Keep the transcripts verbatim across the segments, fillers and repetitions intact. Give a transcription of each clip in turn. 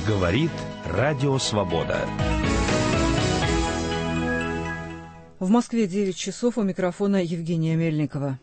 Говорит Радио Свобода. В Москве девять часов, у микрофона Евгения Мельникова.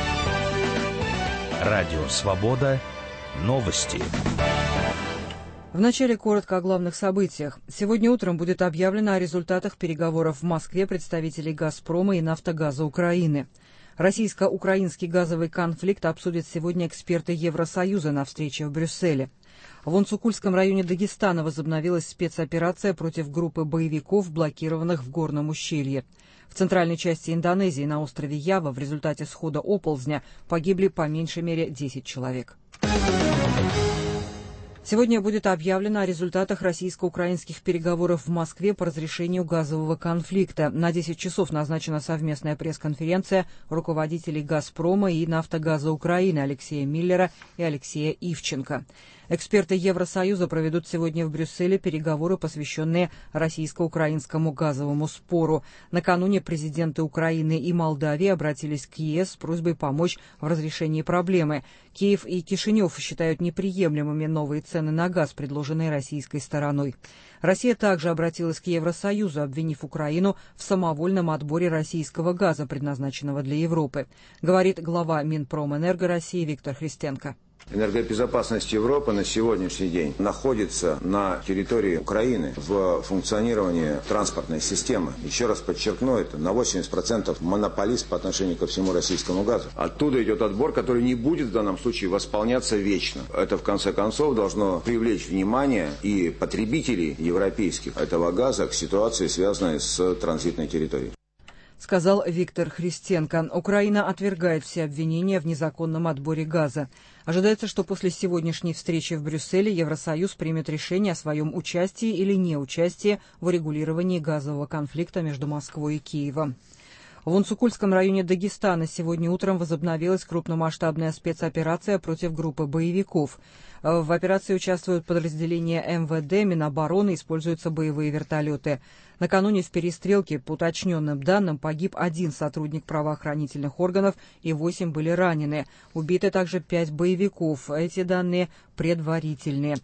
Радио Свобода. Новости. Вначале коротко о главных событиях. Сегодня утром будет объявлено о результатах переговоров в Москве представителей «Газпрома» и «Нафтогаза Украины». Российско-украинский газовый конфликт обсудят сегодня эксперты Евросоюза на встрече в Брюсселе. В Онцукульском районе Дагестана возобновилась спецоперация против группы боевиков, блокированных в горном ущелье. В центральной части Индонезии на острове Ява в результате схода оползня погибли по меньшей мере десять человек. Сегодня будет объявлено о результатах российско-украинских переговоров в Москве по разрешению газового конфликта. На десять часов назначена совместная пресс-конференция руководителей «Газпрома» и «Нафтогаза Украины» Алексея Миллера и Алексея Ивченко. Эксперты Евросоюза проведут сегодня в Брюсселе переговоры, посвященные российско-украинскому газовому спору. Накануне президенты Украины и Молдавии обратились к ЕС с просьбой помочь в разрешении проблемы. Киев и Кишинев считают неприемлемыми новые цены на газ, предложенные российской стороной. Россия также обратилась к Евросоюзу, обвинив Украину в самовольном отборе российского газа, предназначенного для Европы, говорит глава Минпромэнерго России Виктор Христенко. Энергобезопасность Европы на сегодняшний день находится на территории Украины в функционировании транспортной системы. Еще раз подчеркну, это на восемьдесят процентов монополист по отношению ко всему российскому газу. Оттуда идет отбор, который не будет в данном случае восполняться вечно. Это в конце концов должно привлечь внимание и потребителей европейских этого газа к ситуации, связанной с транзитной территорией. Сказал Виктор Христенко. Украина отвергает все обвинения в незаконном отборе газа. Ожидается, что после сегодняшней встречи в Брюсселе Евросоюз примет решение о своем участии или неучастии в урегулировании газового конфликта между Москвой и Киевом. В Онцукульском районе Дагестана сегодня утром возобновилась крупномасштабная спецоперация против группы боевиков. В операции участвуют подразделения эм вэ дэ, Минобороны, используются боевые вертолеты. Накануне в перестрелке, по уточненным данным, погиб один сотрудник правоохранительных органов и восемь были ранены. Убиты также пять боевиков. Эти данные предварительные.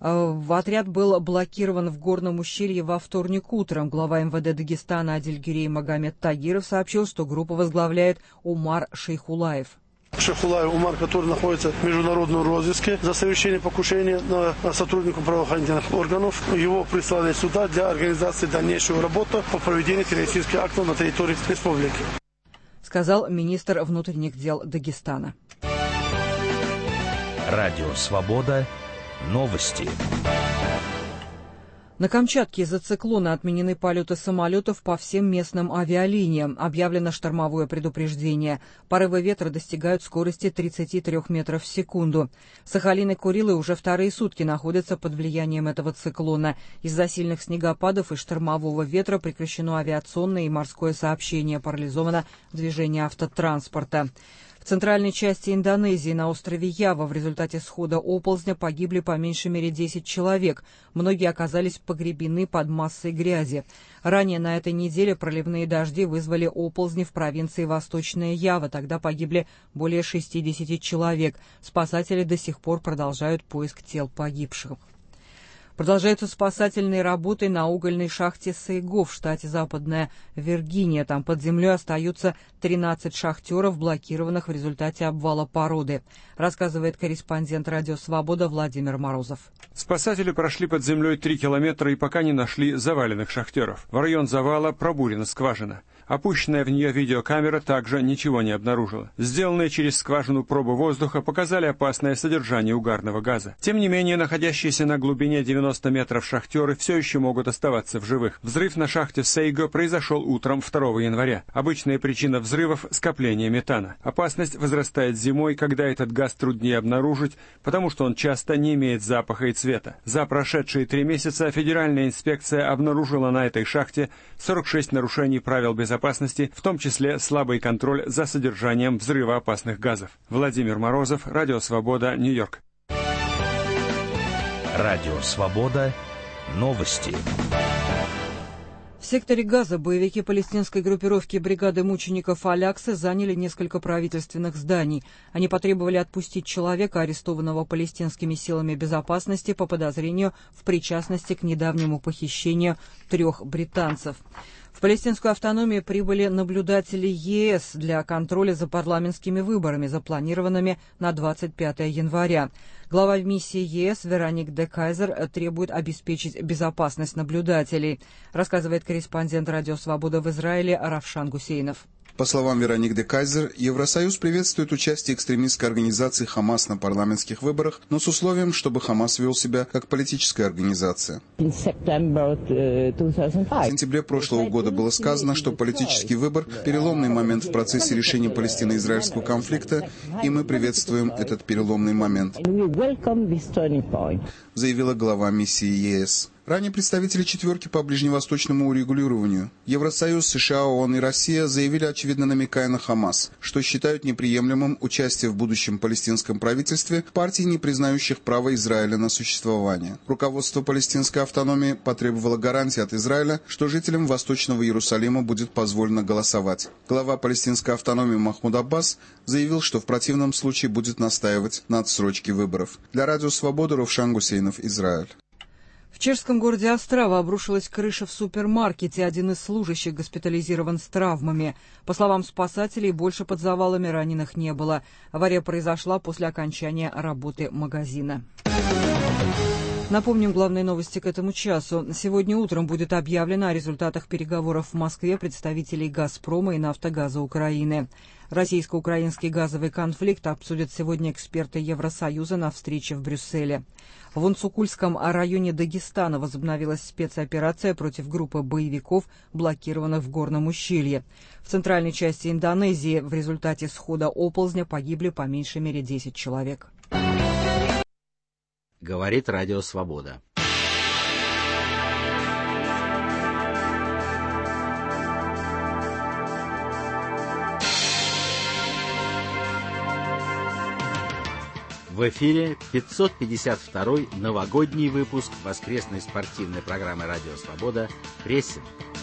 Отряд был блокирован в горном ущелье во вторник утром. Глава эм вэ дэ Дагестана Адильгерей Магомед Тагиров сообщил, что группу возглавляет Умар Шейхулаев. Шейхулаев Умар, который находится в международном розыске за совершение покушения на сотрудников правоохранительных органов. Его прислали сюда для организации дальнейшего работы по проведению террористических актов на территории республики. Сказал министр внутренних дел Дагестана. Радио Свобода. Новости. На Камчатке из-за циклона отменены полеты самолетов по всем местным авиалиниям. Объявлено штормовое предупреждение. Порывы ветра достигают скорости тридцать три метров в секунду. Сахалин и Курилы уже вторые сутки находятся под влиянием этого циклона. Из-за сильных снегопадов и штормового ветра прекращено авиационное и морское сообщение, парализовано движение автотранспорта. В центральной части Индонезии на острове Ява в результате схода оползня погибли по меньшей мере десять человек. Многие оказались погребены под массой грязи. Ранее на этой неделе проливные дожди вызвали оползни в провинции Восточная Ява. Тогда погибли более шестидесяти человек. Спасатели до сих пор продолжают поиск тел погибших. Продолжаются спасательные работы на угольной шахте Сейго в штате Западная Виргиния. Там под землей остаются тринадцать шахтеров, блокированных в результате обвала породы, рассказывает корреспондент Радио Свобода Владимир Морозов. Спасатели прошли под землей три километра и пока не нашли заваленных шахтеров. В район завала пробурена скважина. Опущенная в нее видеокамера также ничего не обнаружила. Сделанные через скважину пробы воздуха показали опасное содержание угарного газа. Тем не менее, находящиеся на глубине девяноста метров шахтеры все еще могут оставаться в живых. Взрыв на шахте Сейго произошел утром второго января. Обычная причина взрывов – скопление метана. Опасность возрастает зимой, когда этот газ труднее обнаружить, потому что он часто не имеет запаха и цвета. За прошедшие три месяца Федеральная инспекция обнаружила на этой шахте сорок шесть нарушений правил безопасности, в том числе слабый контроль за содержанием взрывоопасных газов. Владимир Морозов, Радио Свобода, Нью-Йорк. Радио Свобода. Новости. В секторе Газа боевики палестинской группировки бригады мучеников Аляксы заняли несколько правительственных зданий. Они потребовали отпустить человека, арестованного палестинскими силами безопасности по подозрению в причастности к недавнему похищению трех британцев. В палестинскую автономию прибыли наблюдатели ЕС для контроля за парламентскими выборами, запланированными на двадцать пятое января. Глава миссии ЕС Вероник де Кайзер требует обеспечить безопасность наблюдателей, рассказывает корреспондент «Радио Свобода» в Израиле Равшан Гусейнов. По словам Вероник де Кайзер, Евросоюз приветствует участие экстремистской организации «Хамас» на парламентских выборах, но с условием, чтобы «Хамас» вел себя как политическая организация. В сентябре прошлого года было сказано, что политический выбор – переломный момент в процессе решения палестино-израильского конфликта, и мы приветствуем этот переломный момент, заявила глава миссии ЕС. Ранее представители четверки по ближневосточному урегулированию Евросоюз, США, ООН и Россия заявили, очевидно намекая на Хамас, что считают неприемлемым участие в будущем палестинском правительстве партий, не признающих право Израиля на существование. Руководство палестинской автономии потребовало гарантии от Израиля, что жителям Восточного Иерусалима будет позволено голосовать. Глава палестинской автономии Махмуд Аббас заявил, что в противном случае будет настаивать на отсрочке выборов. Для Радио Свобода Равшан Гусейнов, Израиль. В чешском городе Острава обрушилась крыша в супермаркете. Один из служащих госпитализирован с травмами. По словам спасателей, больше под завалами раненых не было. Авария произошла после окончания работы магазина. Напомним главные новости к этому часу. Сегодня утром будет объявлено о результатах переговоров в Москве представителей «Газпрома» и «Нафтогаза Украины». Российско-украинский газовый конфликт обсудят сегодня эксперты Евросоюза на встрече в Брюсселе. В Инсукульском районе Дагестана возобновилась спецоперация против группы боевиков, блокированных в горном ущелье. В центральной части Индонезии в результате схода оползня погибли по меньшей мере десять человек. Говорит Радио Свобода. В эфире пятьсот пятьдесят второй новогодний выпуск воскресной спортивной программы «Радио Свобода» «Прессинг».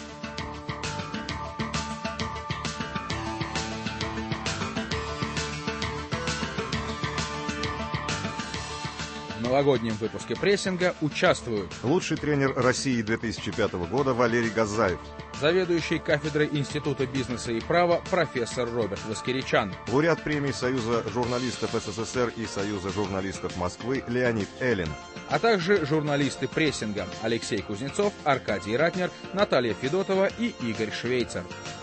В новогоднем выпуске «Прессинга» участвуют лучший тренер России две тысячи пятого года Валерий Газаев, заведующий кафедрой Института бизнеса и права профессор Роберт Воскеричан, лауреат премии Союза журналистов СССР и Союза журналистов Москвы Леонид Эллин, а также журналисты «Прессинга» Алексей Кузнецов, Аркадий Ратнер, Наталья Федотова и Игорь Швейцер.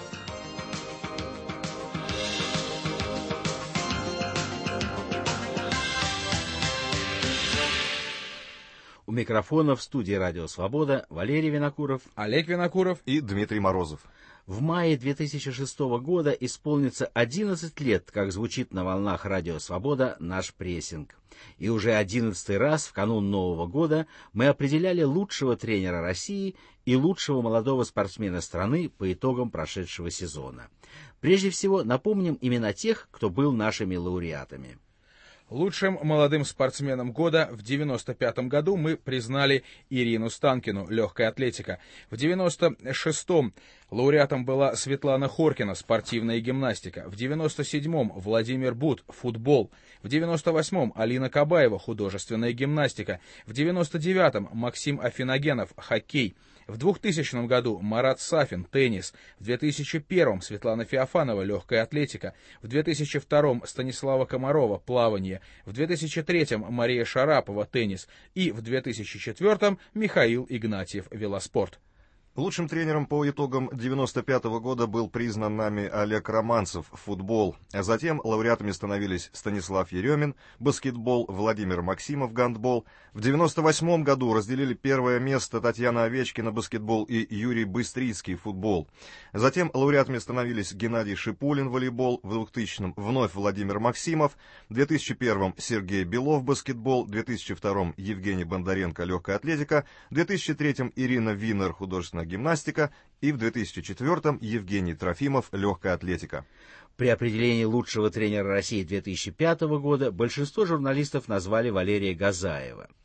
У микрофона в студии «Радио Свобода» Валерий Винокуров, Олег Винокуров и Дмитрий Морозов. В мае две тысячи шестого года исполнится одиннадцать лет, как звучит на волнах «Радио Свобода» наш прессинг. И уже одиннадцатый раз в канун Нового года мы определяли лучшего тренера России и лучшего молодого спортсмена страны по итогам прошедшего сезона. Прежде всего напомним имена тех, кто был нашими лауреатами. Лучшим молодым спортсменом года в девяносто пятом году мы признали Ирину Станкину, легкая атлетика. В девяносто шестом лауреатом была Светлана Хоркина, спортивная гимнастика. В девяносто седьмом Владимир Бут, футбол. В девяносто восьмом Алина Кабаева, художественная гимнастика. В девяносто девятом Максим Афиногенов, хоккей. В двухтысячном году Марат Сафин, теннис. В две тысячи первом Светлана Феофанова, легкая атлетика. В две тысячи втором Станислава Комарова, плавание. В две тысячи третьем Мария Шарапова, теннис. И в две тысячи четвертом Михаил Игнатьев, велоспорт. Лучшим тренером по итогам девяносто пятого года был признан нами Олег Романцев, футбол. А затем лауреатами становились Станислав Еремин, баскетбол, Владимир Максимов, гандбол. В девяносто восьмом году разделили первое место Татьяна Овечкина, баскетбол, и Юрий Быстрицкий, футбол. Затем лауреатами становились Геннадий Шипулин, волейбол. В двухтысячном вновь Владимир Максимов. В две тысячи первом Сергей Белов, баскетбол. В две тысячи втором Евгений Бондаренко, легкая атлетика. В две тысячи третьем Ирина Винер, художественная гимнастика, и в две тысячи четвертом Евгений Трофимов, легкая атлетика. При определении лучшего тренера России две тысячи пятого года большинство журналистов назвали Валерия Газаева.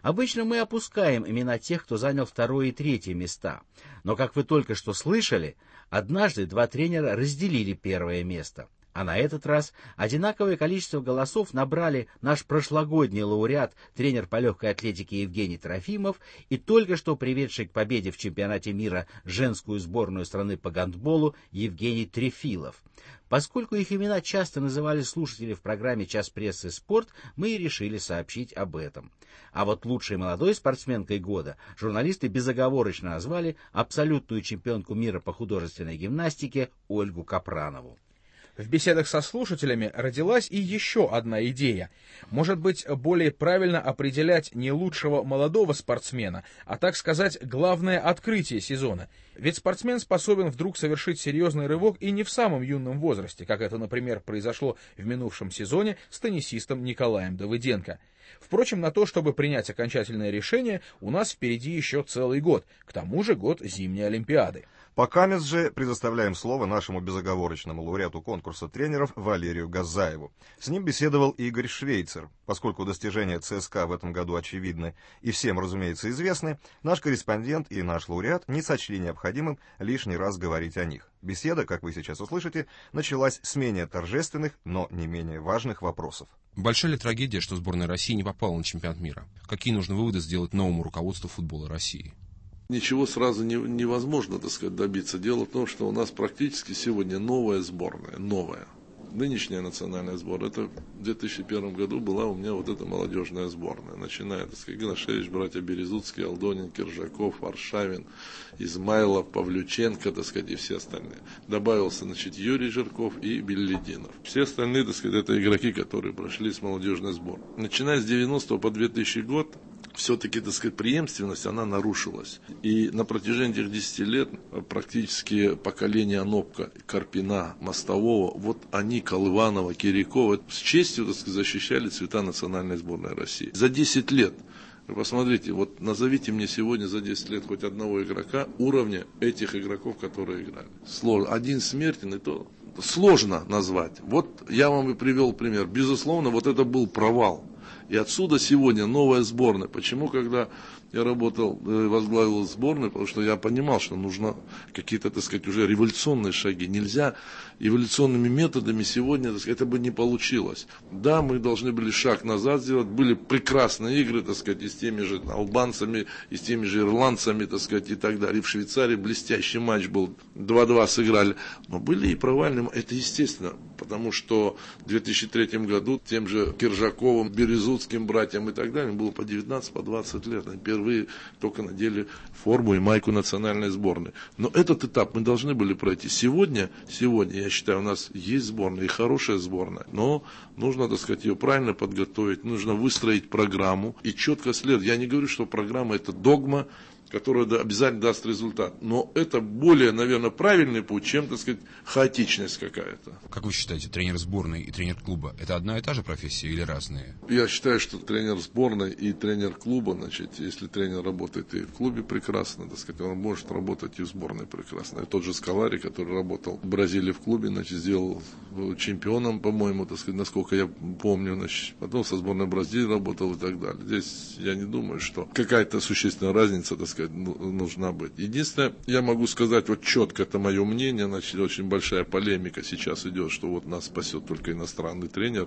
Обычно мы опускаем имена тех, кто занял второе и третье места. Но, как вы только что слышали, однажды два тренера разделили первое место. А на этот раз одинаковое количество голосов набрали наш прошлогодний лауреат, тренер по легкой атлетике Евгений Трофимов и только что приведший к победе в чемпионате мира женскую сборную страны по гандболу Евгений Трефилов. Поскольку их имена часто называли слушатели в программе «Час прессы. Спорт», мы и решили сообщить об этом. А вот лучшей молодой спортсменкой года журналисты безоговорочно назвали абсолютную чемпионку мира по художественной гимнастике Ольгу Капранову. В беседах со слушателями родилась и еще одна идея. Может быть, более правильно определять не лучшего молодого спортсмена, а, так сказать, главное открытие сезона. Ведь спортсмен способен вдруг совершить серьезный рывок и не в самом юном возрасте, как это, например, произошло в минувшем сезоне с теннисистом Николаем Давыденко. Впрочем, на то, чтобы принять окончательное решение, у нас впереди еще целый год, к тому же год зимней Олимпиады. Покамест же предоставляем слово нашему безоговорочному лауреату конкурса тренеров Валерию Газаеву. С ним беседовал Игорь Швейцер. Поскольку достижения ЦСКА в этом году очевидны и всем, разумеется, известны, наш корреспондент и наш лауреат не сочли необходимым лишний раз говорить о них. Беседа, как вы сейчас услышите, началась с менее торжественных, но не менее важных вопросов. Большая ли трагедия, что сборная России не попала на чемпионат мира? Какие нужны выводы сделать новому руководству футбола России? Ничего сразу не, невозможно, так сказать, добиться. Дело в том, что у нас практически сегодня новая сборная, новая. Нынешняя национальная сборная, это в две тысячи первом году была у меня вот эта молодежная сборная, начиная, так сказать, Гнашевич, братья Березутские, Алдонин, Киржаков, Варшавин, Измайлов, Павлюченко, так сказать, и все остальные. Добавился, значит, Юрий Жирков и Беллидинов. Все остальные, так сказать, это игроки, которые прошли с молодежной сборной. Начиная с девяностого по две тысячные год, все-таки, так сказать, преемственность, она нарушилась. И на протяжении этих десяти лет практически поколение Анопка, Карпина, Мостового, вот они, Колыванова, Кирякова, с честью, так сказать, защищали цвета национальной сборной России. За десять лет, вы посмотрите, вот назовите мне сегодня за десять лет хоть одного игрока уровня этих игроков, которые играли. Сложно. Один Смертин, и то сложно назвать. Вот я вам и привел пример. Безусловно, вот это был провал. И отсюда сегодня новая сборная. Почему, когда я работал, возглавил сборную, потому что я понимал, что нужно какие-то, так сказать, уже революционные шаги. Нельзя эволюционными методами сегодня, так сказать, это бы не получилось. Да, мы должны были шаг назад сделать, были прекрасные игры, так сказать, и с теми же албанцами, и с теми же ирландцами, так сказать, и так далее. И в Швейцарии блестящий матч был, два-два сыграли. Но были и провальные, это естественно, потому что в две тысячи третьем году тем же Киржаковым, Березутским братьям и так далее было по девятнадцать, по двадцать лет. Они впервые только надели форму и майку национальной сборной. Но этот этап мы должны были пройти. Сегодня, сегодня, я считаю, у нас есть сборная и хорошая сборная, но нужно, так сказать, ее правильно подготовить, нужно выстроить программу и четко следовать. Я не говорю, что программа это догма, которая обязательно даст результат. Но это более, наверное, правильный путь, чем, так сказать, хаотичность какая-то. Как вы считаете, тренер сборной и тренер клуба – это одна и та же профессия или разные? Я считаю, что тренер сборной и тренер клуба, значит, если тренер работает и в клубе прекрасно, так сказать, он может работать и в сборной прекрасно. И тот же Скалари, который работал в Бразилии в клубе, значит, сделал чемпионом, по-моему, так сказать, насколько я помню, значит, потом со сборной Бразилии работал и так далее. Здесь я не думаю, что какая-то существенная разница, так сказать, нужна быть. Единственное, я могу сказать вот четко, это мое мнение, значит, очень большая полемика сейчас идет, что вот нас спасет только иностранный тренер.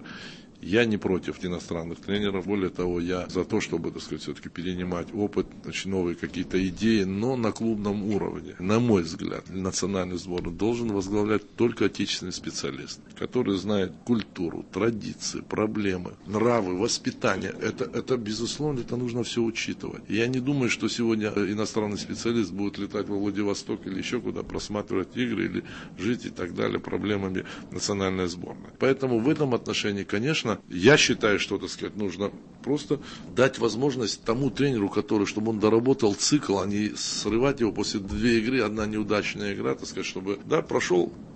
Я не против иностранных тренеров, более того, я за то, чтобы, так сказать, все-таки перенимать опыт, значит, новые какие-то идеи, но на клубном уровне. На мой взгляд, национальную сборную должен возглавлять только отечественный специалист, который знает культуру, традиции, проблемы, нравы, воспитание. Это, это безусловно, это нужно все учитывать. Я не думаю, что сегодня иностранный специалист будет летать во Владивосток или еще куда, просматривать игры или жить и так далее проблемами национальной сборной. Поэтому в этом отношении, конечно, я считаю, что, так сказать, нужно просто дать возможность тому тренеру, который, чтобы он доработал цикл, а не срывать его после две игры, одна неудачная игра, так сказать, чтобы, да, прошел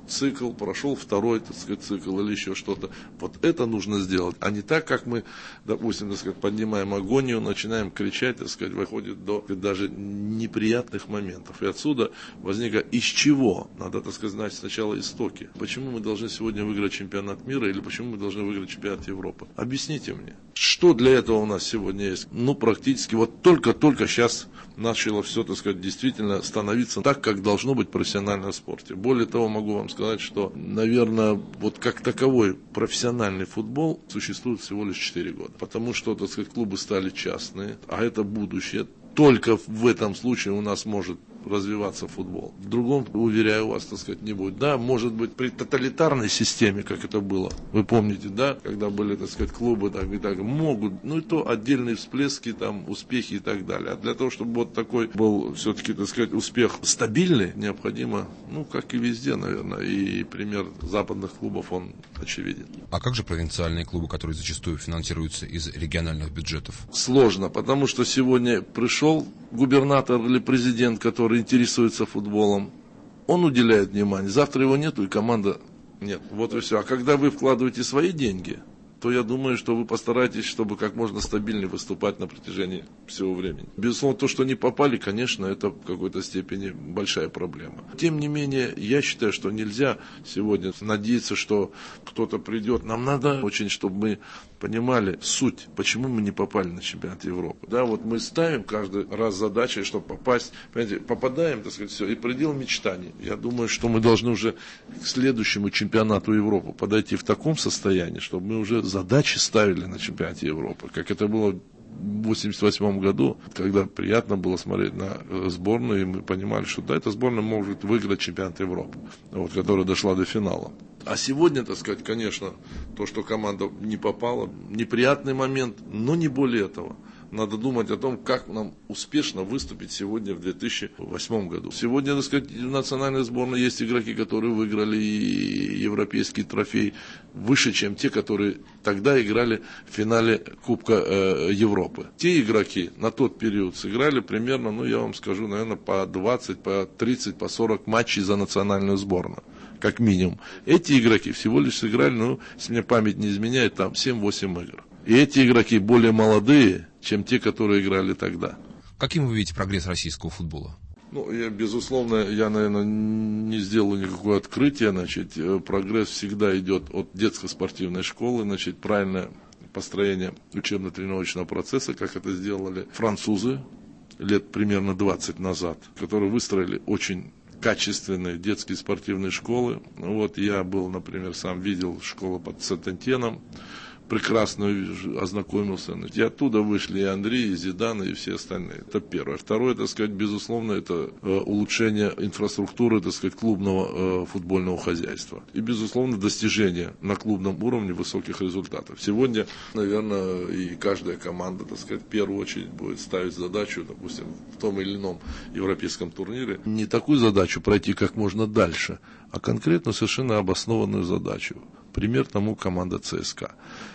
цикл, прошел второй, так сказать, цикл или еще что-то. Вот это нужно сделать, а не так, как мы, допустим, так сказать, поднимаем агонию, начинаем кричать, так сказать, выходит до даже неприятных моментов. И отсюда возникло, из чего? Надо, так сказать, знать сначала истоки. Почему мы должны сегодня выиграть чемпионат мира или почему мы должны выиграть чемпионат Европы? Объясните мне. Что для этого у нас сегодня есть? Ну, практически вот только-только сейчас начало все, так сказать, действительно становиться так, как должно быть в профессиональном спорте. Более того, могу вам сказать, что, наверное, вот как таковой профессиональный футбол существует всего лишь четыре года. Потому что, так сказать, клубы стали частные, а это будущее. Только в этом случае у нас может развиваться футбол. В другом, уверяю вас, так сказать, не будет. Да, может быть, при тоталитарной системе, как это было, вы помните, да, когда были, так сказать, клубы, так и так, могут, ну и то отдельные всплески, там, успехи и так далее. А для того, чтобы вот такой был, все-таки, так сказать, успех стабильный, необходимо, ну, как и везде, наверное, и пример западных клубов, он очевиден. А как же провинциальные клубы, которые зачастую финансируются из региональных бюджетов? Сложно, потому что сегодня пришел губернатор или президент, который интересуется футболом, он уделяет внимание. Завтра его нету, и команда нет. Вот и все. А когда вы вкладываете свои деньги, то я думаю, что вы постараетесь, чтобы как можно стабильнее выступать на протяжении всего времени. Безусловно, то, что не попали, конечно, это в какой-то степени большая проблема. Тем не менее, я считаю, что нельзя сегодня надеяться, что кто-то придет. Нам надо очень, чтобы мы понимали суть, почему мы не попали на чемпионат Европы. Да, вот мы ставим каждый раз задачей, чтобы попасть, понимаете, попадаем, так сказать, все, и предел мечтаний. Я думаю, что мы должны уже к следующему чемпионату Европы подойти в таком состоянии, чтобы мы уже задачи ставили на чемпионате Европы, как это было в восемьдесят восьмом году, когда приятно было смотреть на сборную, и мы понимали, что да, эта сборная может выиграть чемпионат Европы, вот, которая дошла до финала. А сегодня, так сказать, конечно, то, что команда не попала, неприятный момент, но не более этого. Надо думать о том, как нам успешно выступить сегодня в две тысячи восьмом году. Сегодня, так сказать, в национальной сборной есть игроки, которые выиграли европейский трофей выше, чем те, которые тогда играли в финале Кубка э, Европы. Те игроки на тот период сыграли примерно, ну я вам скажу, наверное, по двадцать, по тридцать, по сорок матчей за национальную сборную. Как минимум. Эти игроки всего лишь сыграли, ну, если мне память не изменяет, там семь-восемь игр. И эти игроки более молодые, чем те, которые играли тогда. Каким вы видите прогресс российского футбола? Ну, я, безусловно, я, наверное, не сделаю никакого открытия. Значит, прогресс всегда идет от детско-спортивной школы, значит, правильное построение учебно-тренировочного процесса, как это сделали французы лет примерно двадцать назад, которые выстроили очень качественные детские спортивные школы. Вот я был, например, сам видел школу под Сент-Этьеном, прекрасно ознакомился. И оттуда вышли и Андрей, и Зидан, и все остальные. Это первое. Второе, так сказать, безусловно, это улучшение инфраструктуры, так сказать, клубного футбольного хозяйства. И, безусловно, достижение на клубном уровне высоких результатов. Сегодня, наверное, и каждая команда, так сказать, в первую очередь будет ставить задачу, допустим, в том или ином европейском турнире, не такую задачу пройти как можно дальше, а конкретно совершенно обоснованную задачу. Пример тому команда ЦСКА.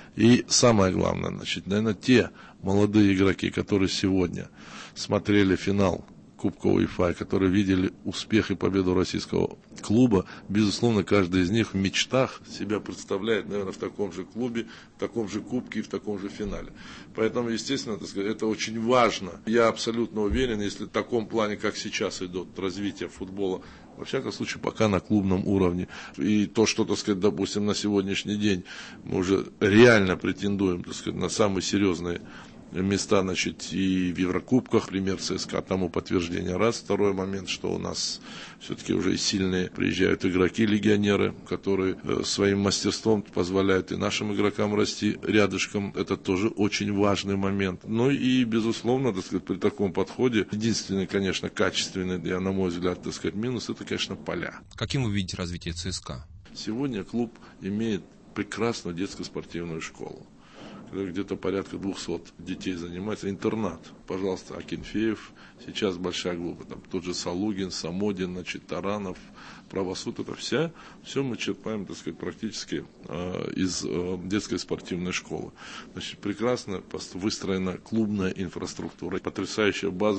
И самое главное, значит, наверное, те молодые игроки, которые сегодня смотрели финал Кубка УЕФА, которые видели успех и победу российского клуба, безусловно, каждый из них в мечтах себя представляет, наверное, в таком же клубе, в таком же кубке и в таком же финале. Поэтому, естественно, так сказать, это очень важно. Я абсолютно уверен, если в таком плане, как сейчас идет развитие футбола, во всяком случае, пока на клубном уровне. И то, что, так сказать, допустим, на сегодняшний день мы уже реально претендуем, так сказать, на самые серьезные места, значит, и в Еврокубках, пример ЦСКА, тому подтверждение раз. Второй момент, что у нас все-таки уже сильные приезжают игроки-легионеры, которые своим мастерством позволяют и нашим игрокам расти рядышком. Это тоже очень важный момент. Ну и, безусловно, так сказать, при таком подходе, единственный, конечно, качественный, я, на мой взгляд, так сказать, минус, это, конечно, поля. Каким вы видите развитие ЦСКА? Сегодня клуб имеет прекрасную детско-спортивную школу, где-то порядка двухсот детей занимается. Интернат, пожалуйста, Акинфеев, сейчас большая группа, там тот же Салугин, Самодин, значит, Таранов, Правосуд, это вся, все мы черпаем, так сказать, практически э, из э, детской спортивной школы. Значит, прекрасно выстроена клубная инфраструктура, потрясающая база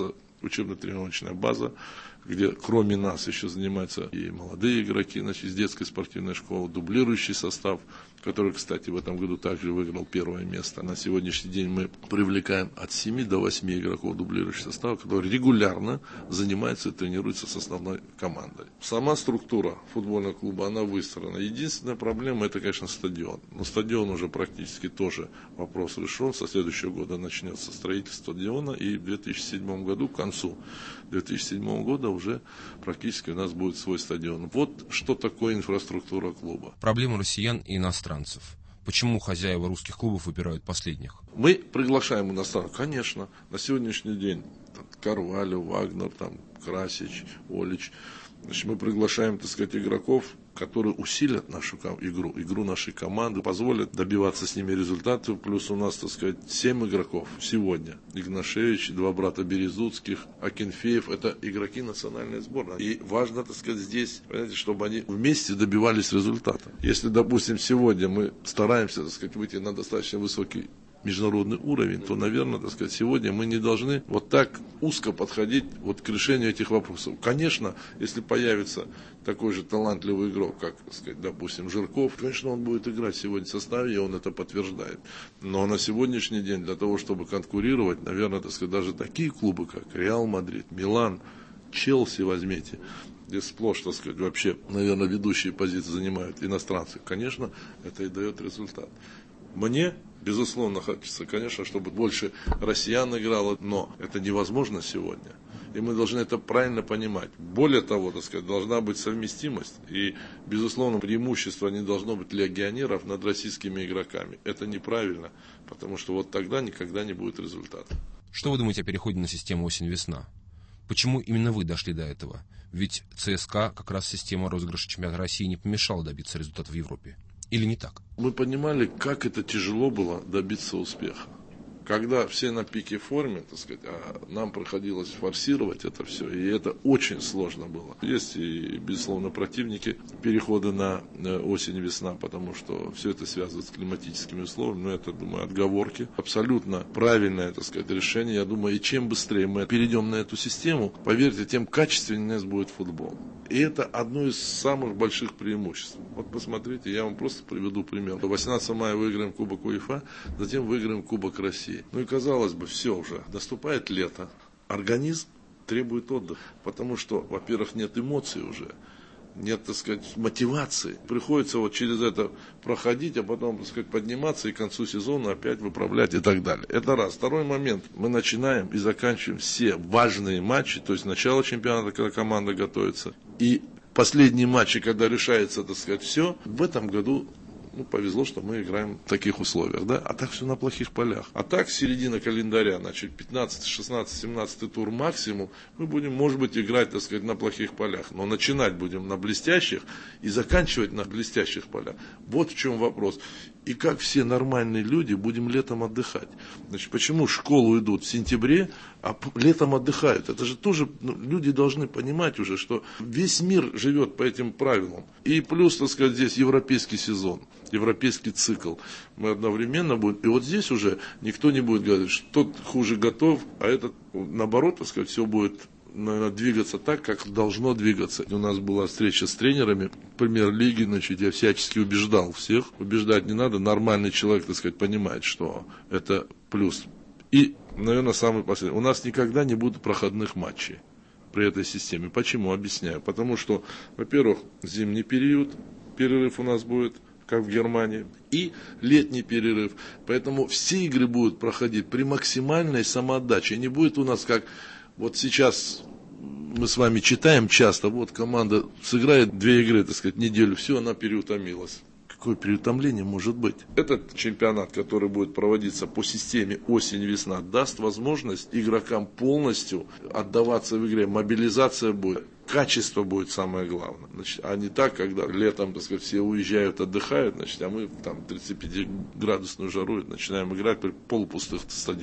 учебно-тренировочная база, где кроме нас еще занимаются и молодые игроки, значит, из детской спортивной школы, дублирующий состав, который, кстати, в этом году также выиграл первое место. На сегодняшний день мы привлекаем от семи до восьми игроков дублирующего состава, которые регулярно занимаются и тренируются с основной командой. Сама структура футбольного клуба, она выстроена. Единственная проблема, это, конечно, стадион. Но стадион уже практически тоже вопрос решен. Со следующего года начнется строительство стадиона, и в две тысячи седьмом году, к концу две тысячи седьмого года, уже практически у нас будет свой стадион. Вот что такое инфраструктура клуба. Проблема россиян и иностранцев. Почему хозяева русских клубов выбирают последних? Мы приглашаем иностранцев, конечно. На сегодняшний день там, Карвалю, Вагнер, там, Красич, Олич. Значит, мы приглашаем, так сказать, игроков, которые усилят нашу игру, игру нашей команды, позволят добиваться с ними результатов. Плюс у нас, так сказать, семь игроков сегодня. Игнашевич, два брата Березуцких, Акинфеев. Это игроки национальной сборной. И важно, так сказать, здесь, понимаете, чтобы они вместе добивались результата. Если, допустим, сегодня мы стараемся, так сказать, выйти на достаточно высокий международный уровень, то, наверное, так сказать, сегодня мы не должны вот так узко подходить вот к решению этих вопросов. Конечно, если появится такой же талантливый игрок, как, так сказать, допустим, Жирков, конечно, он будет играть сегодня в составе, и он это подтверждает. Но на сегодняшний день для того, чтобы конкурировать, наверное, так сказать, даже такие клубы, как Реал Мадрид, Милан, Челси возьмите, где сплошь, так сказать, вообще, наверное, ведущие позиции занимают иностранцы, конечно, это и дает результат. Мне, безусловно, хочется, конечно, чтобы больше россиян играло, но это невозможно сегодня. И мы должны это правильно понимать. Более того, так сказать, должна быть совместимость. И, безусловно, преимущество не должно быть легионеров над российскими игроками. Это неправильно, потому что вот тогда никогда не будет результата. Что вы думаете о переходе на систему осень-весна? Почему именно вы дошли до этого? Ведь ЦСКА как раз система розыгрыша чемпионата России не помешала добиться результатов в Европе. Или не так? Мы понимали, как это тяжело было добиться успеха. Когда все на пике форме, так сказать, а нам приходилось форсировать это все, и это очень сложно было. Есть и, безусловно, противники перехода на осень-весна, потому что все это связано с климатическими условиями, но это, думаю, отговорки. Абсолютно правильное, так сказать, решение. Я думаю, и чем быстрее мы перейдем на эту систему, поверьте, тем качественнее у нас будет футбол. И это одно из самых больших преимуществ. Вот посмотрите, я вам просто приведу пример. восемнадцатого мая выиграем Кубок УЕФА, затем выиграем Кубок России. Ну и казалось бы, все уже, наступает лето, организм требует отдыха, потому что, во-первых, нет эмоций уже, нет, так сказать, мотивации. Приходится вот через это проходить, а потом, так сказать, подниматься и к концу сезона опять выправлять и так далее. Это раз. Второй момент. Мы начинаем и заканчиваем все важные матчи, то есть начало чемпионата, когда команда готовится, и последние матчи, когда решается, так сказать, все. В этом году ну, повезло, что мы играем в таких условиях, да, а так все на плохих полях. А так, середина календаря, значит, пятнадцатый, шестнадцатый, семнадцатый тур максимум, мы будем, может быть, играть, так сказать, на плохих полях, но начинать будем на блестящих и заканчивать на блестящих полях. Вот в чем вопрос. И как все нормальные люди будем летом отдыхать. Значит, почему в школу идут в сентябре, а летом отдыхают? Это же тоже, ну, люди должны понимать уже, что весь мир живет по этим правилам. И плюс, так сказать, здесь европейский сезон, европейский цикл. Мы одновременно будем. И вот здесь уже никто не будет говорить, что тот хуже готов, а этот, наоборот, так сказать, все будет двигаться так, как должно двигаться. У нас была встреча с тренерами премьер-лиги, значит, я всячески убеждал всех. Убеждать не надо, нормальный человек, так сказать, понимает, что это плюс. И, наверное, самый последний. У нас никогда не будет проходных матчей при этой системе. Почему? Объясняю. Потому что, во-первых, зимний период, перерыв у нас будет, как в Германии, и летний перерыв. Поэтому все игры будут проходить при максимальной самоотдаче. Не будет у нас как... Вот сейчас мы с вами читаем часто, вот команда сыграет две игры, так сказать, неделю, все, она переутомилась. Какое переутомление может быть? Этот чемпионат, который будет проводиться по системе осень-весна, даст возможность игрокам полностью отдаваться в игре. Мобилизация будет, качество будет самое главное. Значит, а не так, когда летом, так сказать, все уезжают, отдыхают, значит, а мы там тридцатипятиградусную жару начинаем играть при полупустых стадионах.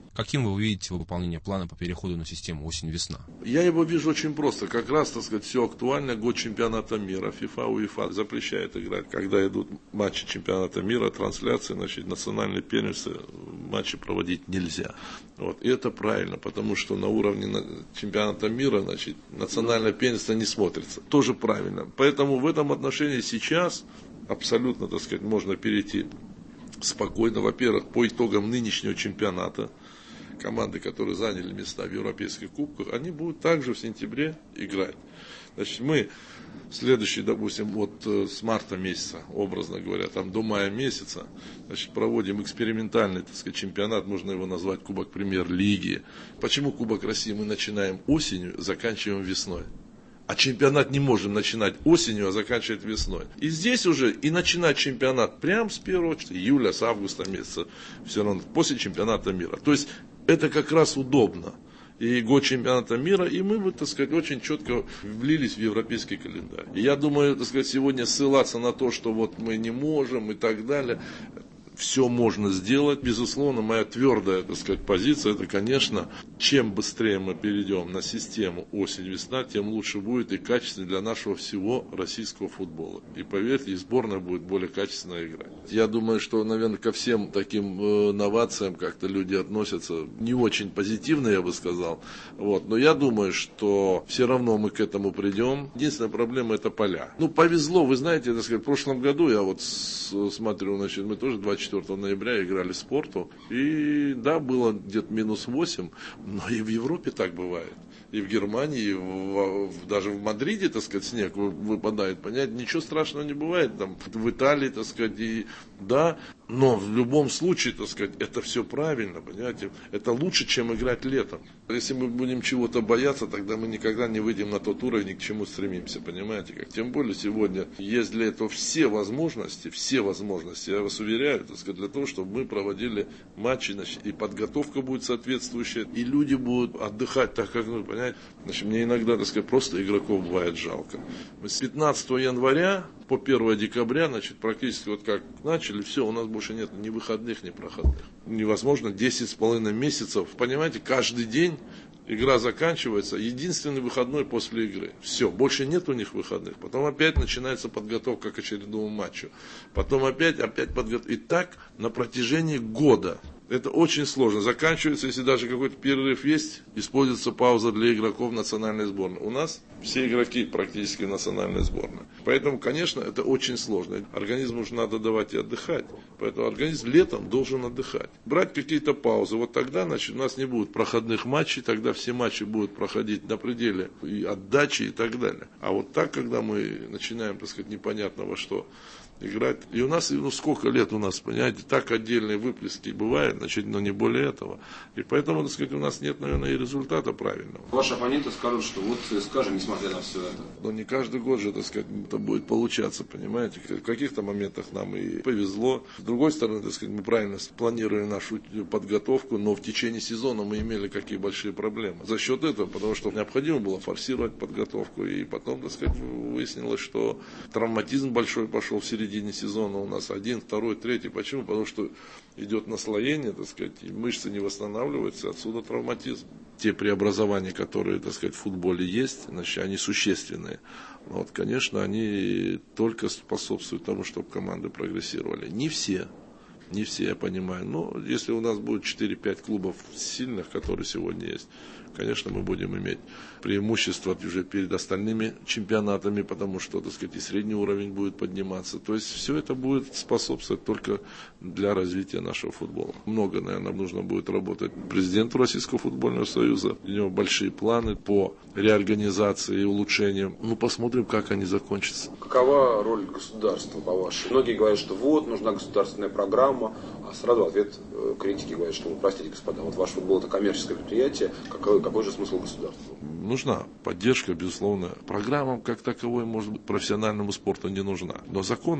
Каким вы видите выполнение плана по переходу на систему осень-весна? Я его вижу очень просто. Как раз, так сказать, все актуально. Год чемпионата мира. ФИФА, УЕФА запрещает играть. Когда идут матчи чемпионата мира, трансляции, значит, национальные первенства, матчи проводить нельзя. Вот. И это правильно, потому что на уровне чемпионата мира, значит, национальное первенство не смотрится. Тоже правильно. Поэтому в этом отношении сейчас абсолютно, так сказать, можно перейти спокойно. Во-первых, по итогам нынешнего чемпионата команды, которые заняли места в европейских кубках, они будут также в сентябре играть. Значит, мы следующий, допустим, вот с марта месяца, образно говоря, там до мая месяца, значит, проводим экспериментальный, так сказать, чемпионат, можно его назвать Кубок Премьер-лиги. Почему Кубок России мы начинаем осенью, заканчиваем весной? А чемпионат не можем начинать осенью, а заканчивать весной. И здесь уже и начинать чемпионат прямо с первого июля, с августа месяца, все равно после чемпионата мира. То есть это как раз удобно. И год чемпионата мира, и мы бы, так сказать, очень четко влились в европейский календарь. И я думаю, так сказать, сегодня ссылаться на то, что вот мы не можем и так далее. Все можно сделать. Безусловно, моя твердая, так сказать, позиция, это, конечно, чем быстрее мы перейдем на систему осень-весна, тем лучше будет и качественнее для нашего всего российского футбола. И поверьте, и сборная будет более качественно играть. Я думаю, что, наверное, ко всем таким э, новациям как-то люди относятся не очень позитивно, я бы сказал. Вот. Но я думаю, что все равно мы к этому придем. Единственная проблема — это поля. Ну, повезло, вы знаете, так сказать, в прошлом году я вот смотрю, значит, мы тоже двадцать четвёртого ноября играли в Спорту, и да, было где-то минус восемь, но и в Европе так бывает. И в Германии, и в, в, даже в Мадриде, так сказать, снег выпадает, понять, ничего страшного не бывает, там, в Италии, так сказать, и, да, но в любом случае, так сказать, это все правильно, понимаете, это лучше, чем играть летом. Если мы будем чего-то бояться, тогда мы никогда не выйдем на тот уровень, к чему стремимся, понимаете, как, тем более сегодня есть для этого все возможности, все возможности, я вас уверяю, так сказать, для того, чтобы мы проводили матчи, значит, и подготовка будет соответствующая, и люди будут отдыхать так, как, ну, понимаете. Значит, мне иногда, так сказать, просто игроков бывает жалко. Мы с пятнадцатого января по первого декабря, значит, практически вот как начали, все, у нас больше нет ни выходных, ни проходных. Невозможно десять с половиной месяцев, понимаете, каждый день игра заканчивается, единственный выходной после игры. Все, больше нет у них выходных. Потом опять начинается подготовка к очередному матчу. Потом опять, опять подготовка. И так на протяжении года. Это очень сложно. Заканчивается, если даже какой-то перерыв есть, используется пауза для игроков национальной сборной. У нас все игроки практически национальной сборной. Поэтому, конечно, это очень сложно. Организму же надо давать и отдыхать. Поэтому организм летом должен отдыхать. Брать какие-то паузы. Вот тогда, значит, у нас не будет проходных матчей, тогда все матчи будут проходить на пределе и отдачи и так далее. А вот так, когда мы начинаем, так сказать, непонятно во что играть. И у нас, ну сколько лет у нас, понимаете, так отдельные выплески бывают, значит, но не более этого. И поэтому, так сказать, у нас нет, наверное, и результата правильного. Ваши оппоненты скажут, что вот ЦСКА же, несмотря на все это. Но не каждый год же, так сказать, это будет получаться, понимаете. В каких-то моментах нам и повезло. С другой стороны, так сказать, мы правильно спланировали нашу подготовку, но в течение сезона мы имели какие большие проблемы. За счет этого, потому что необходимо было форсировать подготовку. И потом, так сказать, выяснилось, что травматизм большой пошел в середине В середине сезона у нас один, второй, третий. Почему? Потому что идет наслоение, так сказать, и мышцы не восстанавливаются, отсюда травматизм. Те преобразования, которые, так сказать, в футболе есть, значит, они существенные. Вот, конечно, они только способствуют тому, чтобы команды прогрессировали. Не все. Не все, я понимаю. Но если у нас будет четыре-пять клубов сильных, которые сегодня есть, конечно, мы будем иметь преимущество уже перед остальными чемпионатами, потому что, так сказать, и средний уровень будет подниматься. То есть все это будет способствовать только для развития нашего футбола. Много, наверное, нужно будет работать президенту Российского футбольного союза. У него большие планы по реорганизации и улучшению. Ну, посмотрим, как они закончатся. Какова роль государства, по-вашему? Многие говорят, что вот, нужна государственная программа, а сразу ответ критики говорят, что, ну, простите, господа, вот ваш футбол — это коммерческое предприятие, какой, какой же смысл государства? Нужна поддержка, безусловно. Программа как таковой, может быть, профессиональному спорту не нужна. Но законы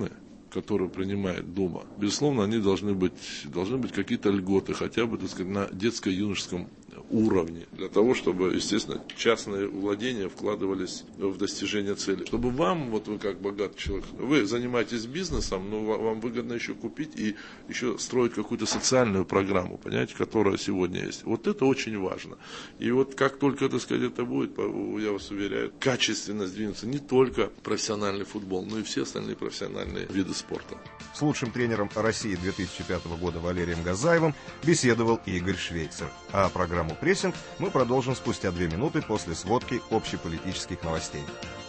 который принимает Дума, безусловно, они должны быть, должны быть какие-то льготы, хотя бы, так сказать, на детско-юношеском уровне, для того, чтобы, естественно, частные владения вкладывались в достижение цели. Чтобы вам, вот вы как богатый человек, вы занимаетесь бизнесом, но вам выгодно еще купить и еще строить какую-то социальную программу, понимаете, которая сегодня есть. Вот это очень важно. И вот как только, так сказать, это будет, я вас уверяю, качественно сдвинется не только профессиональный футбол, но и все остальные профессиональные виды спорта. С лучшим тренером России две тысячи пятого года Валерием Газаевым беседовал Игорь Швейцер. А программу «Прессинг» мы продолжим спустя две минуты после сводки общеполитических новостей.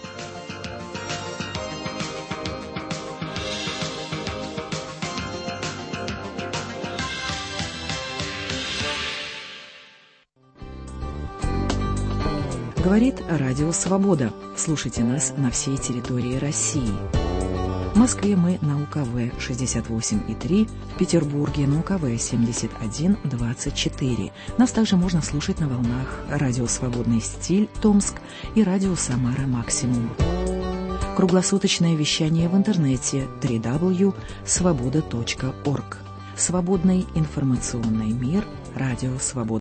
Говорит Радио Свобода. Слушайте нас на всей территории России. В Москве мы на У Ка Вэ шестьдесят восемь и три, в Петербурге на У Ка Вэ семьдесят один двадцать четыре. Нас также можно слушать на волнах радио «Свободный стиль» Томск и радио «Самара Максимум». Круглосуточное вещание в интернете дабл ю дабл ю дабл ю точка свобода точка орг. Свободный информационный мир. Радио «Свобода».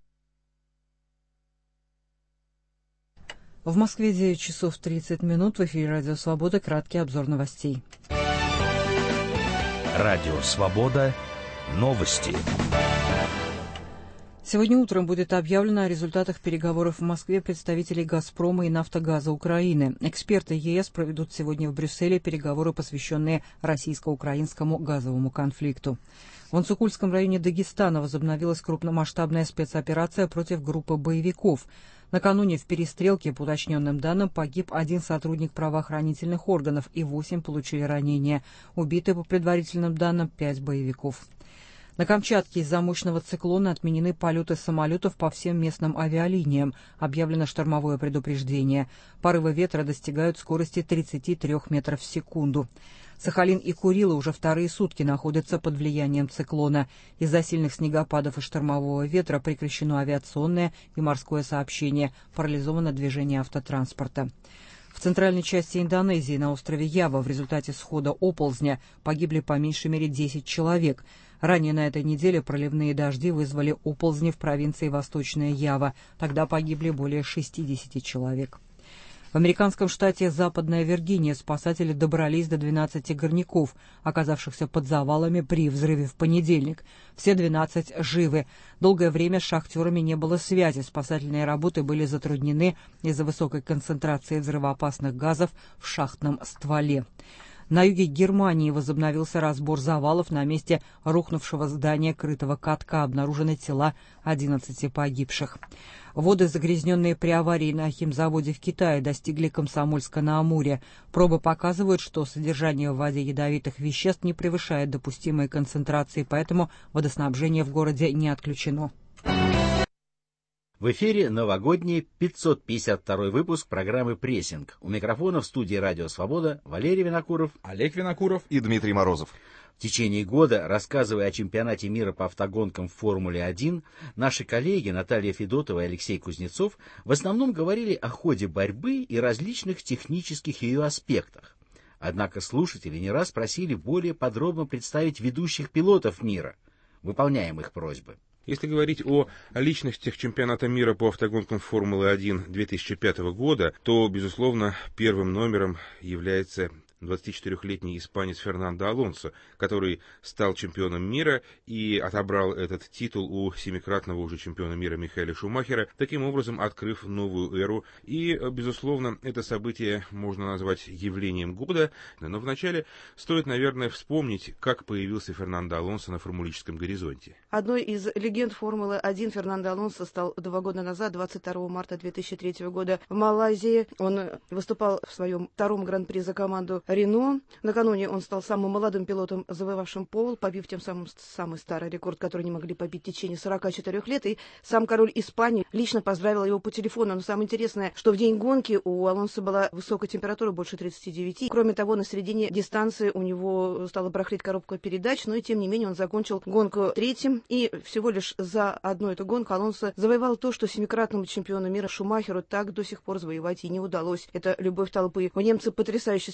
В Москве девять часов тридцать минут. В эфире «Радио Свобода». Краткий обзор новостей. Радио «Свобода». Новости. Сегодня утром будет объявлено о результатах переговоров в Москве представителей «Газпрома» и «Нафтогаза» Украины. Эксперты Е С проведут сегодня в Брюсселе переговоры, посвященные российско-украинскому газовому конфликту. В Ансукульском районе Дагестана возобновилась крупномасштабная спецоперация против группы боевиков. Накануне в перестрелке, по уточненным данным, погиб один сотрудник правоохранительных органов и восемь получили ранения. Убиты, по предварительным данным, пять боевиков. На Камчатке из-за мощного циклона отменены полеты самолетов по всем местным авиалиниям. Объявлено штормовое предупреждение. Порывы ветра достигают скорости тридцать три метров в секунду. Сахалин и Курилы уже вторые сутки находятся под влиянием циклона. Из-за сильных снегопадов и штормового ветра прекращено авиационное и морское сообщение, парализовано движение автотранспорта. В центральной части Индонезии на острове Ява в результате схода оползня погибли по меньшей мере десять человек. Ранее на этой неделе проливные дожди вызвали оползни в провинции Восточная Ява. Тогда погибли более шестьдесят человек. В американском штате Западная Виргиния спасатели добрались до двенадцати горняков, оказавшихся под завалами при взрыве в понедельник. Все двенадцать живы. Долгое время с шахтерами не было связи. Спасательные работы были затруднены из-за высокой концентрации взрывоопасных газов в шахтном стволе. На юге Германии возобновился разбор завалов. На месте рухнувшего здания крытого катка обнаружены тела одиннадцати погибших. Воды, загрязненные при аварии на химзаводе в Китае, достигли Комсомольска-на-Амуре. Пробы показывают, что содержание в воде ядовитых веществ не превышает допустимые концентрации, поэтому водоснабжение в городе не отключено. В эфире новогодний пятьсот пятьдесят второй выпуск программы «Прессинг». У микрофона в студии «Радио Свобода» Валерий Винокуров, Олег Винокуров и Дмитрий Морозов. В течение года, рассказывая о чемпионате мира по автогонкам в Формуле один, наши коллеги Наталья Федотова и Алексей Кузнецов в основном говорили о ходе борьбы и различных технических ее аспектах. Однако слушатели не раз просили более подробно представить ведущих пилотов мира. Выполняем их просьбы. Если говорить о личностях чемпионата мира по автогонкам Формулы один две тысячи пятого года, то, безусловно, первым номером является двадцатичетырехлетний испанец Фернандо Алонсо, который стал чемпионом мира и отобрал этот титул у семикратного уже чемпиона мира Михаэля Шумахера, таким образом открыв новую эру. И, безусловно, это событие можно назвать явлением года, но вначале стоит, наверное, вспомнить, как появился Фернандо Алонсо на формулическом горизонте. Одной из легенд Формулы один Фернандо Алонсо стал два года назад, двадцать второго марта две тысячи третьего года в Малайзии. Он выступал в своем втором гран-при за команду Рено. Накануне он стал самым молодым пилотом, завоевавшим пол, побив тем самым самый старый рекорд, который не могли побить в течение сорока четырёх лет. И сам король Испании лично поздравил его по телефону. Но самое интересное, что в день гонки у Алонсо была высокая температура, больше тридцати девяти. Кроме того, на середине дистанции у него стала барахлить коробка передач, но и тем не менее он закончил гонку третьим. И всего лишь за одну эту гонку Алонсо завоевал то, что семикратному чемпиону мира Шумахеру так до сих пор завоевать и не удалось. Это любовь толпы. У немца потрясающий список наград.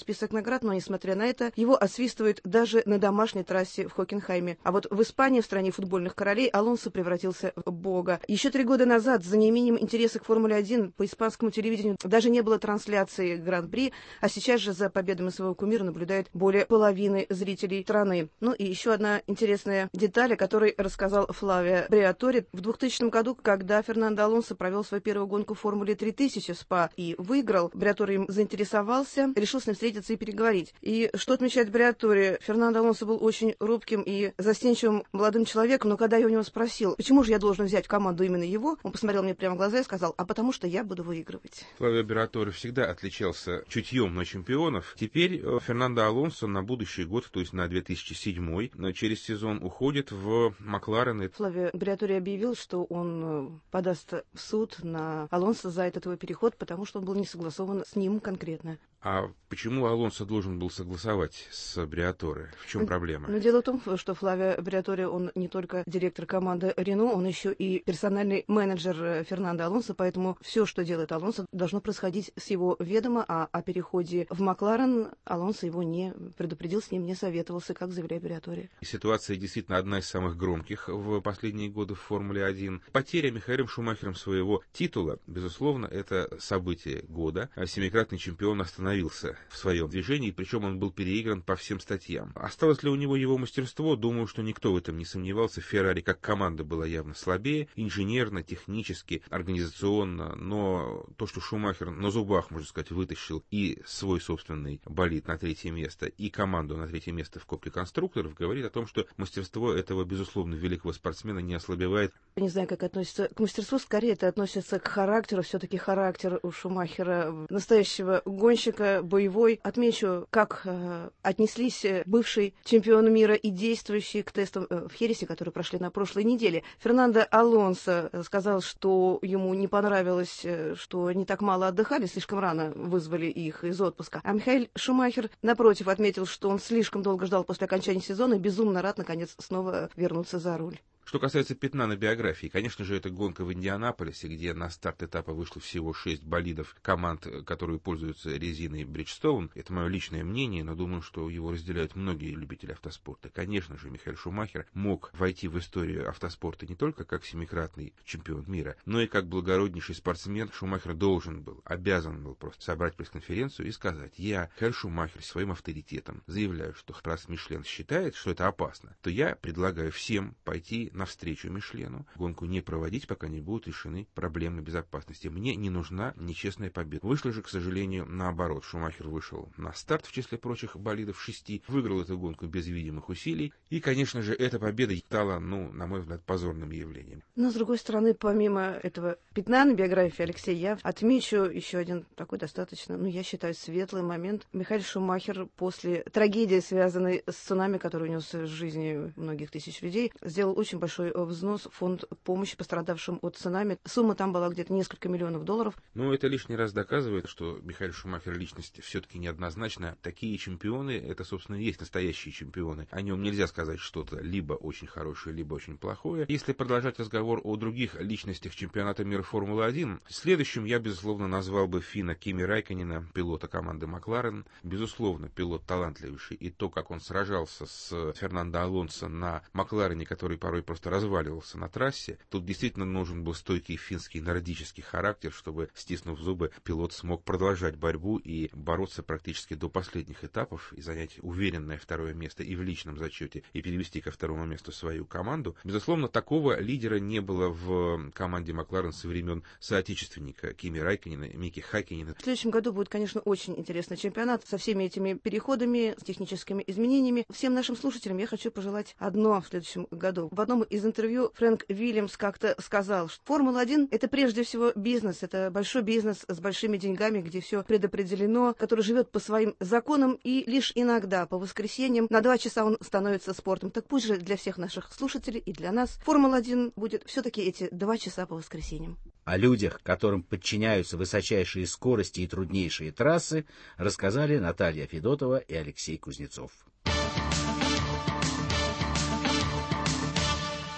наград, но, несмотря на это, его освистывают даже на домашней трассе в Хокенхайме. А вот в Испании, в стране футбольных королей, Алонсо превратился в бога. Еще три года назад, за неимением интереса к Формуле один, по испанскому телевидению даже не было трансляции Гран-при, а сейчас же за победами своего кумира наблюдает более половины зрителей страны. Ну и еще одна интересная деталь, о которой рассказал Флавио Бриатори. В двухтысячном году, когда Фернандо Алонсо провел свою первую гонку в Формуле три тысячи СПА и выиграл, Бриатори им заинтересовался, решил с ним встретиться и переговорить. И что отмечает Бриатори, Фернандо Алонсо был очень робким и застенчивым молодым человеком, но когда я у него спросил, почему же я должен взять в команду именно его, он посмотрел мне прямо в глаза и сказал, а потому что я буду выигрывать. Флавио Бриатори всегда отличался чутьем на чемпионов. Теперь Фернандо Алонсо на будущий год, то есть на две тысячи седьмой, через сезон уходит в Макларен. Флавио Бриатори объявил, что он подаст в суд на Алонсо за этот его переход, потому что он был не согласован с ним конкретно. А почему Алонсо должен был согласовать с Бриатори? В чем проблема? Но дело в том, что Флавио Бриатори, он не только директор команды Рено, он еще и персональный менеджер Фернандо Алонсо, поэтому все, что делает Алонсо, должно происходить с его ведома, а о переходе в Макларен Алонсо его не предупредил, с ним не советовался, как заявляет Бриатори. Ситуация действительно одна из самых громких в последние годы в Формуле один. Потеря Михаэлем Шумахером своего титула, безусловно, это событие года. Семикратный чемпион остановился в своем движении, причем он был переигран по всем статьям. Осталось ли у него его мастерство? Думаю, что никто в этом не сомневался. Феррари как команда была явно слабее, инженерно, технически, организационно, но то, что Шумахер на зубах, можно сказать, вытащил и свой собственный болид на третье место, и команду на третье место в Кубке конструкторов, говорит о том, что мастерство этого, безусловно, великого спортсмена не ослабевает. Я не знаю, как относится к мастерству, скорее это относится к характеру. Все-таки характер у Шумахера настоящего гонщика, боевой. Отмечу, как э, отнеслись бывший чемпион мира и действующий к тестам э, в Хересе, которые прошли на прошлой неделе. Фернандо Алонсо сказал, что ему не понравилось, э, что не так мало отдыхали, слишком рано вызвали их из отпуска. А Михаэль Шумахер, напротив, отметил, что он слишком долго ждал после окончания сезона и безумно рад, наконец, снова вернуться за руль. Что касается пятна на биографии, конечно же, это гонка в Индианаполисе, где на старт этапа вышло всего шесть болидов команд, которые пользуются резиной Bridgestone. Это мое личное мнение, но думаю, что его разделяют многие любители автоспорта. Конечно же, Михаэль Шумахер мог войти в историю автоспорта не только как семикратный чемпион мира, но и как благороднейший спортсмен. Шумахер должен был, обязан был просто собрать пресс-конференцию и сказать: я, Михаэль Шумахер, своим авторитетом заявляю, что раз Мишлен считает, что это опасно, то я предлагаю всем пойти навстречу Мишлену, гонку не проводить, пока не будут решены проблемы безопасности. Мне не нужна нечестная победа. Вышло же, к сожалению, наоборот. Шумахер вышел на старт в числе прочих болидов шести, выиграл эту гонку без видимых усилий, и, конечно же, эта победа стала, ну, на мой взгляд, позорным явлением. Но, с другой стороны, помимо этого пятна на биографии Алексея, я отмечу еще один такой достаточно, ну, я считаю, светлый момент. Михаэль Шумахер после трагедии, связанной с цунами, который унес из жизни многих тысяч людей, сделал очень большой большой взнос в фонд помощи пострадавшим от цунами. Сумма там была где-то несколько миллионов долларов. Ну, это лишний раз доказывает, что Михаэль Шумахер личность все-таки неоднозначная. Такие чемпионы, это, собственно, и есть настоящие чемпионы. О нем нельзя сказать что-то либо очень хорошее, либо очень плохое. Если продолжать разговор о других личностях чемпионата мира Формулы один, следующим я, безусловно, назвал бы финна Кими Райкконена, пилота команды Макларен. Безусловно, пилот талантливейший. И то, как он сражался с Фернандо Алонсо на Макларене, который порой просто разваливался на трассе, тут действительно нужен был стойкий финский нордический характер, чтобы, стиснув зубы, пилот смог продолжать борьбу и бороться практически до последних этапов и занять уверенное второе место и в личном зачете, и перевести ко второму месту свою команду. Безусловно, такого лидера не было в команде Макларен со времен соотечественника Кими Райкконена, Мики Хаккинена. В следующем году будет, конечно, очень интересный чемпионат со всеми этими переходами, с техническими изменениями. Всем нашим слушателям я хочу пожелать одно в следующем году. В одном из интервью Фрэнк Уильямс как-то сказал, что Формула один — это прежде всего бизнес, это большой бизнес с большими деньгами, где все предопределено, который живет по своим законам, и лишь иногда по воскресеньям на два часа он становится спортом. Так пусть же для всех наших слушателей и для нас Формула один будет все-таки эти два часа по воскресеньям. О людях, которым подчиняются высочайшие скорости и труднейшие трассы, рассказали Наталья Федотова и Алексей Кузнецов.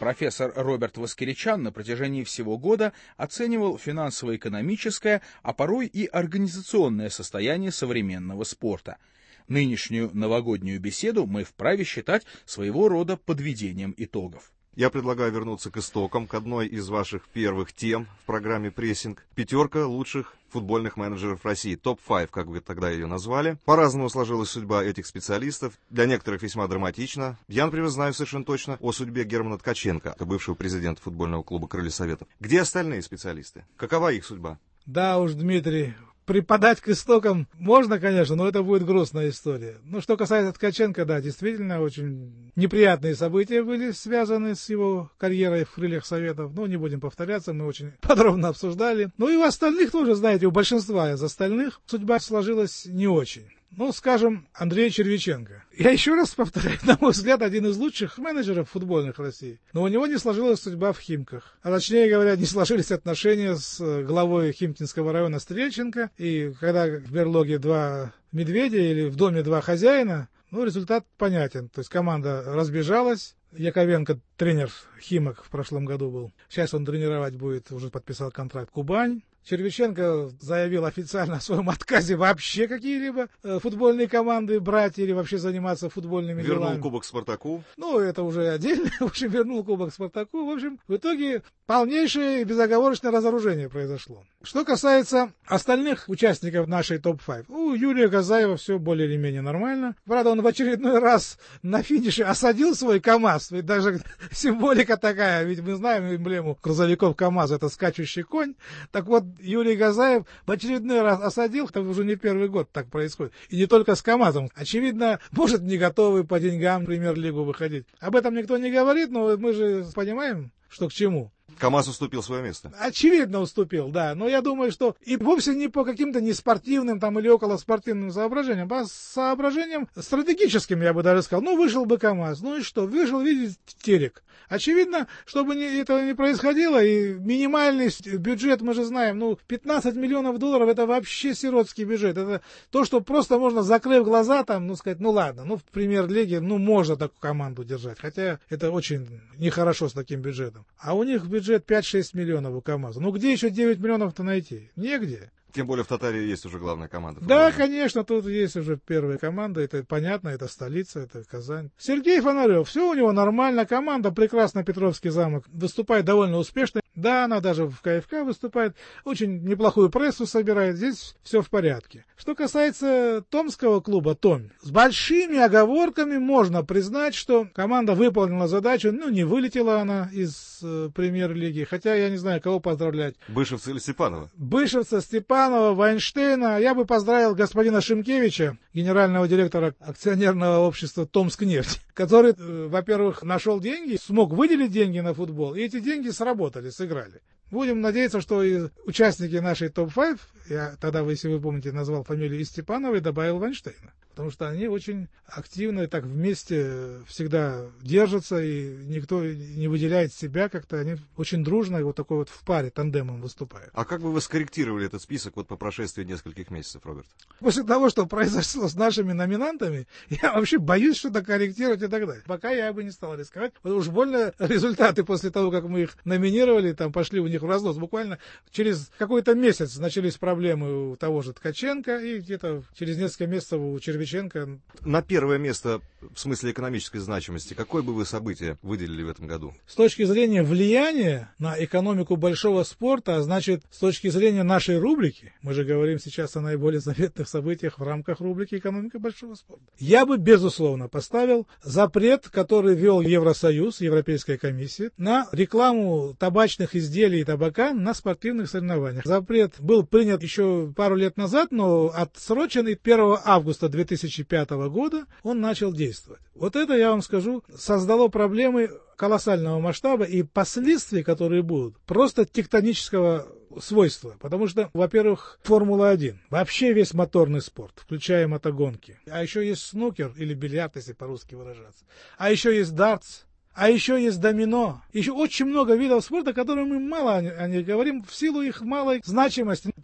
Профессор Роберт Воскеричан на протяжении всего года оценивал финансово-экономическое, а порой и организационное состояние современного спорта. Нынешнюю новогоднюю беседу мы вправе считать своего рода подведением итогов. Я предлагаю вернуться к истокам, к одной из ваших первых тем в программе «Прессинг». Пятерка лучших футбольных менеджеров России. топ пять, как вы тогда ее назвали. По-разному сложилась судьба этих специалистов. Для некоторых весьма драматично. Я, например, знаю совершенно точно о судьбе Германа Ткаченко, бывшего президента футбольного клуба «Крылья Советов». Где остальные специалисты? Какова их судьба? Да уж, Дмитрий, припадать к истокам можно, конечно, но это будет грустная история. Ну, что касается Ткаченко, да, действительно, очень неприятные события были связаны с его карьерой в «Крыльях Советов». Ну, не будем повторяться, мы очень подробно обсуждали. Ну, и у остальных тоже, знаете, у большинства из остальных судьба сложилась не очень. Ну, скажем, Андрей Червиченко. Я еще раз повторяю, на мой взгляд, один из лучших менеджеров футбольных России. Но у него не сложилась судьба в Химках. А точнее говоря, не сложились отношения с главой Химкинского района Стрельченко. И когда в берлоге два медведя или в доме два хозяина, ну, результат понятен. То есть команда разбежалась. Яковенко, тренер Химок в прошлом году был. Сейчас он тренировать будет, уже подписал контракт Кубань. Червиченко заявил официально о своем отказе вообще какие-либо э, футбольные команды брать или вообще заниматься футбольными вернул делами. Вернул кубок Спартаку. Ну, это уже отдельно. В общем, вернул кубок Спартаку. В общем, в итоге полнейшее безоговорочное разоружение произошло. Что касается остальных участников нашей топ пять. У Юрия Газаева все более или менее нормально. Правда, он в очередной раз на финише осадил свой КАМАЗ. Ведь даже символика такая. Ведь мы знаем эмблему грузовиков КАМАЗ. Это скачущий конь. Так вот, Юрий Газаев в очередной раз осадил, это уже не первый год так происходит. И не только с КАМАЗом. Очевидно, может, не готовы по деньгам в премьер-лигу выходить. Об этом никто не говорит, но мы же понимаем, что к чему. КАМАЗ уступил свое место. Очевидно уступил, да. Но я думаю, что и вовсе не по каким-то неспортивным там или околоспортивным соображениям, а соображениям стратегическим, я бы даже сказал. Ну, вышел бы КАМАЗ. Ну и что? Вышел, видите, терек. Очевидно, чтобы не, этого не происходило, и минимальный бюджет, мы же знаем, ну, пятнадцать миллионов долларов, это вообще сиротский бюджет. Это то, что просто можно, закрыв глаза, там, ну, сказать, ну, ладно, ну, в премьер-лиге, ну, можно такую команду держать. Хотя это очень нехорошо с таким бюджетом. А у них бюджет пять-шесть миллионов у КАМАЗа. Ну, где еще девять миллионов-то найти? Негде. Тем более в Татарии есть уже главная команда. Да, конечно, тут есть уже первая команда, это понятно, это столица, это Казань. Сергей Фонарев, все у него нормально, команда прекрасно, Петровский замок, выступает довольно успешно. Да, она даже в КФК выступает, очень неплохую прессу собирает, здесь все в порядке. Что касается томского клуба «Томь», с большими оговорками можно признать, что команда выполнила задачу, ну, не вылетела она из э, премьер-лиги, хотя я не знаю, кого поздравлять. Бышевца или Степанова? Бышевца, Степанова, Вайнштейна. Я бы поздравил господина Шимкевича, генерального директора акционерного общества «Томскнефть», который, э, во-первых, нашел деньги, смог выделить деньги на футбол, и эти деньги сработали, сыграли. Будем надеяться, что и участники нашей топ пять, я тогда, если вы помните, назвал фамилию и Степанова и добавил Вайнштейна. Потому что они очень активно и так вместе всегда держатся, и никто не выделяет себя как-то. Они очень дружно и вот такой вот в паре, тандемом выступают. А как бы вы скорректировали этот список вот по прошествии нескольких месяцев, Роберт? После того, что произошло с нашими номинантами, я вообще боюсь что-то корректировать и так далее. Пока я бы не стал рисковать. Потому что уж больно результаты после того, как мы их номинировали, там пошли у них в разнос. Буквально через какой-то месяц начались проблемы у того же Ткаченко, и где-то через несколько месяцев у Червиченко. На первое место в смысле экономической значимости какое бы вы событие выделили в этом году? С точки зрения влияния на экономику большого спорта, а значит, с точки зрения нашей рубрики, мы же говорим сейчас о наиболее заметных событиях в рамках рубрики «Экономика большого спорта», я бы, безусловно, поставил запрет, который ввел Евросоюз, Европейская комиссия, на рекламу табачных изделий и табака на спортивных соревнованиях. Запрет был принят еще пару лет назад, но отсрочен, и первого августа две тысячи пятого года он начал действовать. Вот это, я вам скажу, создало проблемы колоссального масштаба и последствия, которые будут, просто тектонического свойства. Потому что, во-первых, Формула один, вообще весь моторный спорт, включая мотогонки. А еще есть снукер или бильярд, если по-русски выражаться. А еще есть дартс. А еще есть домино. Еще очень много видов спорта, которые мы мало о них говорим в силу их малой значимости.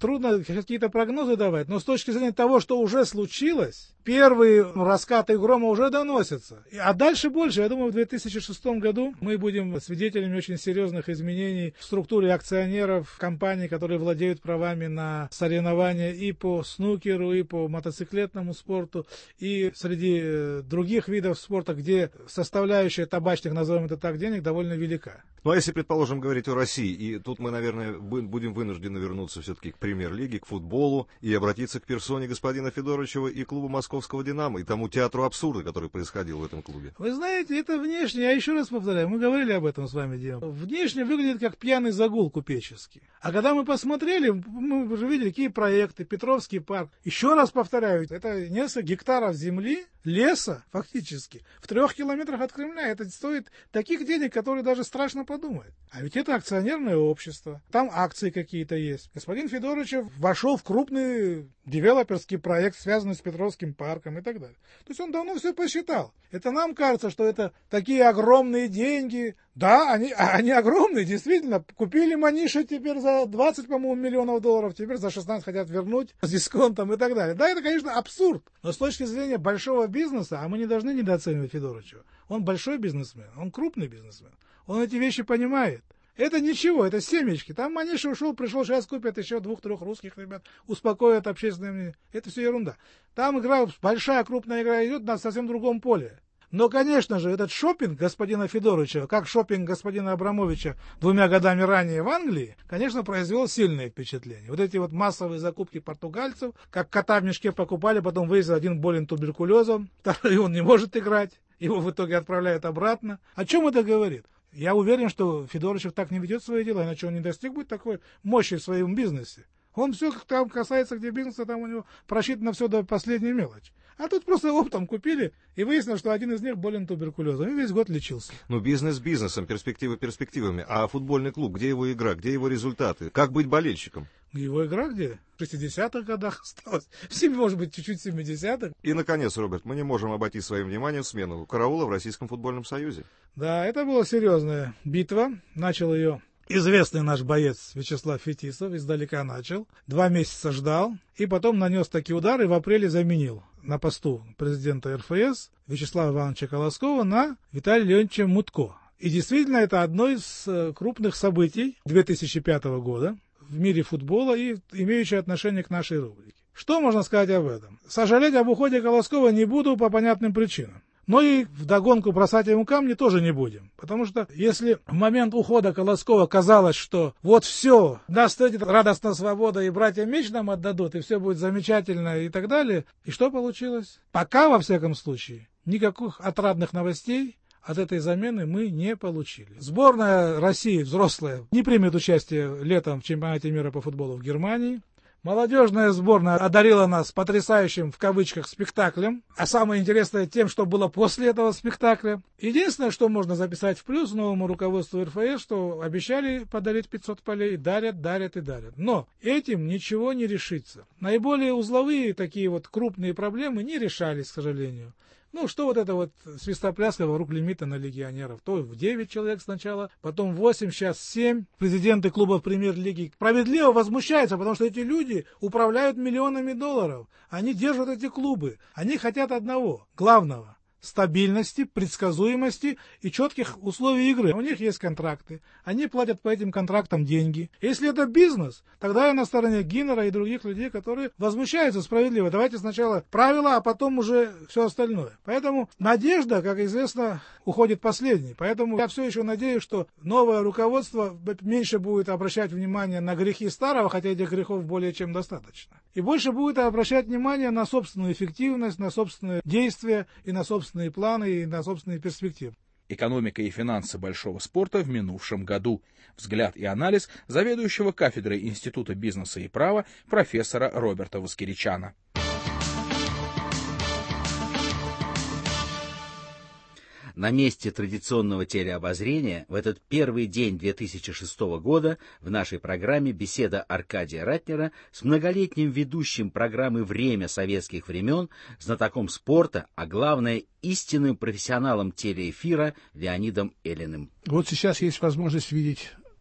трудно какие-то прогнозы давать, но с точки зрения того, что уже случилось, первые раскаты грома уже доносятся. А дальше больше. Я думаю, в две тысячи шестом году мы будем свидетелями очень серьезных изменений в структуре акционеров компаний, которые владеют правами на соревнования и по снукеру, и по мотоциклетному спорту, и среди других видов спорта, где составляющая табачных, назовем это так, денег довольно велика. Ну а если, предположим, говорить о России, и тут мы, наверное, будем вынуждены вернуться все-таки к премьер-лиге, к футболу, и обратиться к персоне господина Федоровичева и клубу московского «Динамо», и тому театру абсурда, который происходил в этом клубе. Вы знаете, это внешне, я еще раз повторяю, мы говорили об этом с вами, Дима, внешне выглядит как пьяный загул купеческий. А когда мы посмотрели, мы уже видели, какие проекты, Петровский парк. Еще раз повторяю, это несколько гектаров земли, леса, фактически, в трех километрах от Кремля. Это стоит таких денег, которые даже страшно подумать. А ведь это акционерное общество. Там акции какие-то есть. Господин Федорович вошел в крупный девелоперский проект, связанный с Петровским парком и так далее. То есть он давно все посчитал. Это нам кажется, что это такие огромные деньги. Да, они, они огромные, действительно. Купили Маниши теперь за двадцать, по-моему, миллионов долларов, теперь за шестнадцать хотят вернуть с дисконтом и так далее. Да, это, конечно, абсурд. Но с точки зрения большого бизнеса, а мы не должны недооценивать Федоровича. Он большой бизнесмен, он крупный бизнесмен. Он эти вещи понимает. Это ничего, это семечки. Там Маниша ушел, пришел, сейчас купят еще двух-трех русских ребят, успокоят общественное мнение. Это все ерунда. Там игра, большая крупная игра идет на совсем другом поле. Но, конечно же, этот шопинг господина Федоровича, как шопинг господина Абрамовича двумя годами ранее в Англии, конечно, произвел сильное впечатление. Вот эти вот массовые закупки португальцев, как кота в мешке покупали, потом выяснилось, один болен туберкулезом, второй он не может играть, его в итоге отправляют обратно. О чем это говорит? Я уверен, что Федорович так не ведет свои дела, иначе он не достиг будет такой мощи в своем бизнесе. Он все, там касается, где бизнеса, там у него просчитано все до последней мелочи. А тут просто оптом купили, и выяснилось, что один из них болен туберкулезом, и весь год лечился. Ну, бизнес бизнесом, перспективы перспективами. А футбольный клуб, где его игра, где его результаты? Как быть болельщиком? Его игра где? В шестидесятых годах осталась. В семь, может быть, чуть-чуть в семидесятых. И, наконец, Роберт, мы не можем обойти своим вниманием смену караула в Российском футбольном союзе. Да, это была серьезная битва. Начал ее известный наш боец Вячеслав Фетисов, издалека начал. Два месяца ждал, и потом нанес такие удары, и в апреле заменил на посту президента эр эф эс Вячеслава Ивановича Колоскова на Виталия Леонидовича Мутко. И действительно, это одно из крупных событий две тысячи пятого года в мире футбола и имеющее отношение к нашей рубрике. Что можно сказать об этом? Сожалеть об уходе Колоскова не буду по понятным причинам. Но и вдогонку бросать ему камни тоже не будем. Потому что если в момент ухода Колоскова казалось, что вот все, нас встретит радостная свобода, и братья меч нам отдадут, и все будет замечательно и так далее. И что получилось? Пока, во всяком случае, никаких отрадных новостей от этой замены мы не получили. Сборная России взрослая не примет участие летом в чемпионате мира по футболу в Германии. Молодежная сборная одарила нас потрясающим, в кавычках, спектаклем. А самое интересное тем, что было после этого спектакля. Единственное, что можно записать в плюс новому руководству эр эф эс, что обещали подарить пятьсот полей, дарят, дарят и дарят. Но этим ничего не решится. Наиболее узловые такие вот крупные проблемы не решались, к сожалению. Ну, что вот это вот свистопляска вокруг лимита на легионеров. То в девять человек сначала, потом восемь, сейчас семь. Президенты клубов премьер-лиги справедливо возмущаются, потому что эти люди управляют миллионами долларов. Они держат эти клубы. Они хотят одного, главного. Стабильности, предсказуемости и четких условий игры. У них есть контракты. Они платят по этим контрактам деньги. Если это бизнес, тогда я на стороне Гиннера и других людей, которые возмущаются справедливо. Давайте сначала правила, а потом уже все остальное. Поэтому надежда, как известно, уходит последней. Поэтому я все еще надеюсь, что новое руководство меньше будет обращать внимание на грехи старого, хотя этих грехов более чем достаточно. И больше будет обращать внимание на собственную эффективность, на собственные действия и на собственные планы и на собственные перспективы. Экономика и финансы большого спорта в минувшем году. Взгляд и анализ заведующего кафедрой Института бизнеса и права профессора Роберта Воскиричана. На месте традиционного телеобозрения в этот первый день две тысячи шестого года в нашей программе беседа Аркадия Ратнера с многолетним ведущим программы «Время советских времен», знатоком спорта, а главное, истинным профессионалом телеэфира Леонидом Эллиным. Вот сейчас есть возможность видеть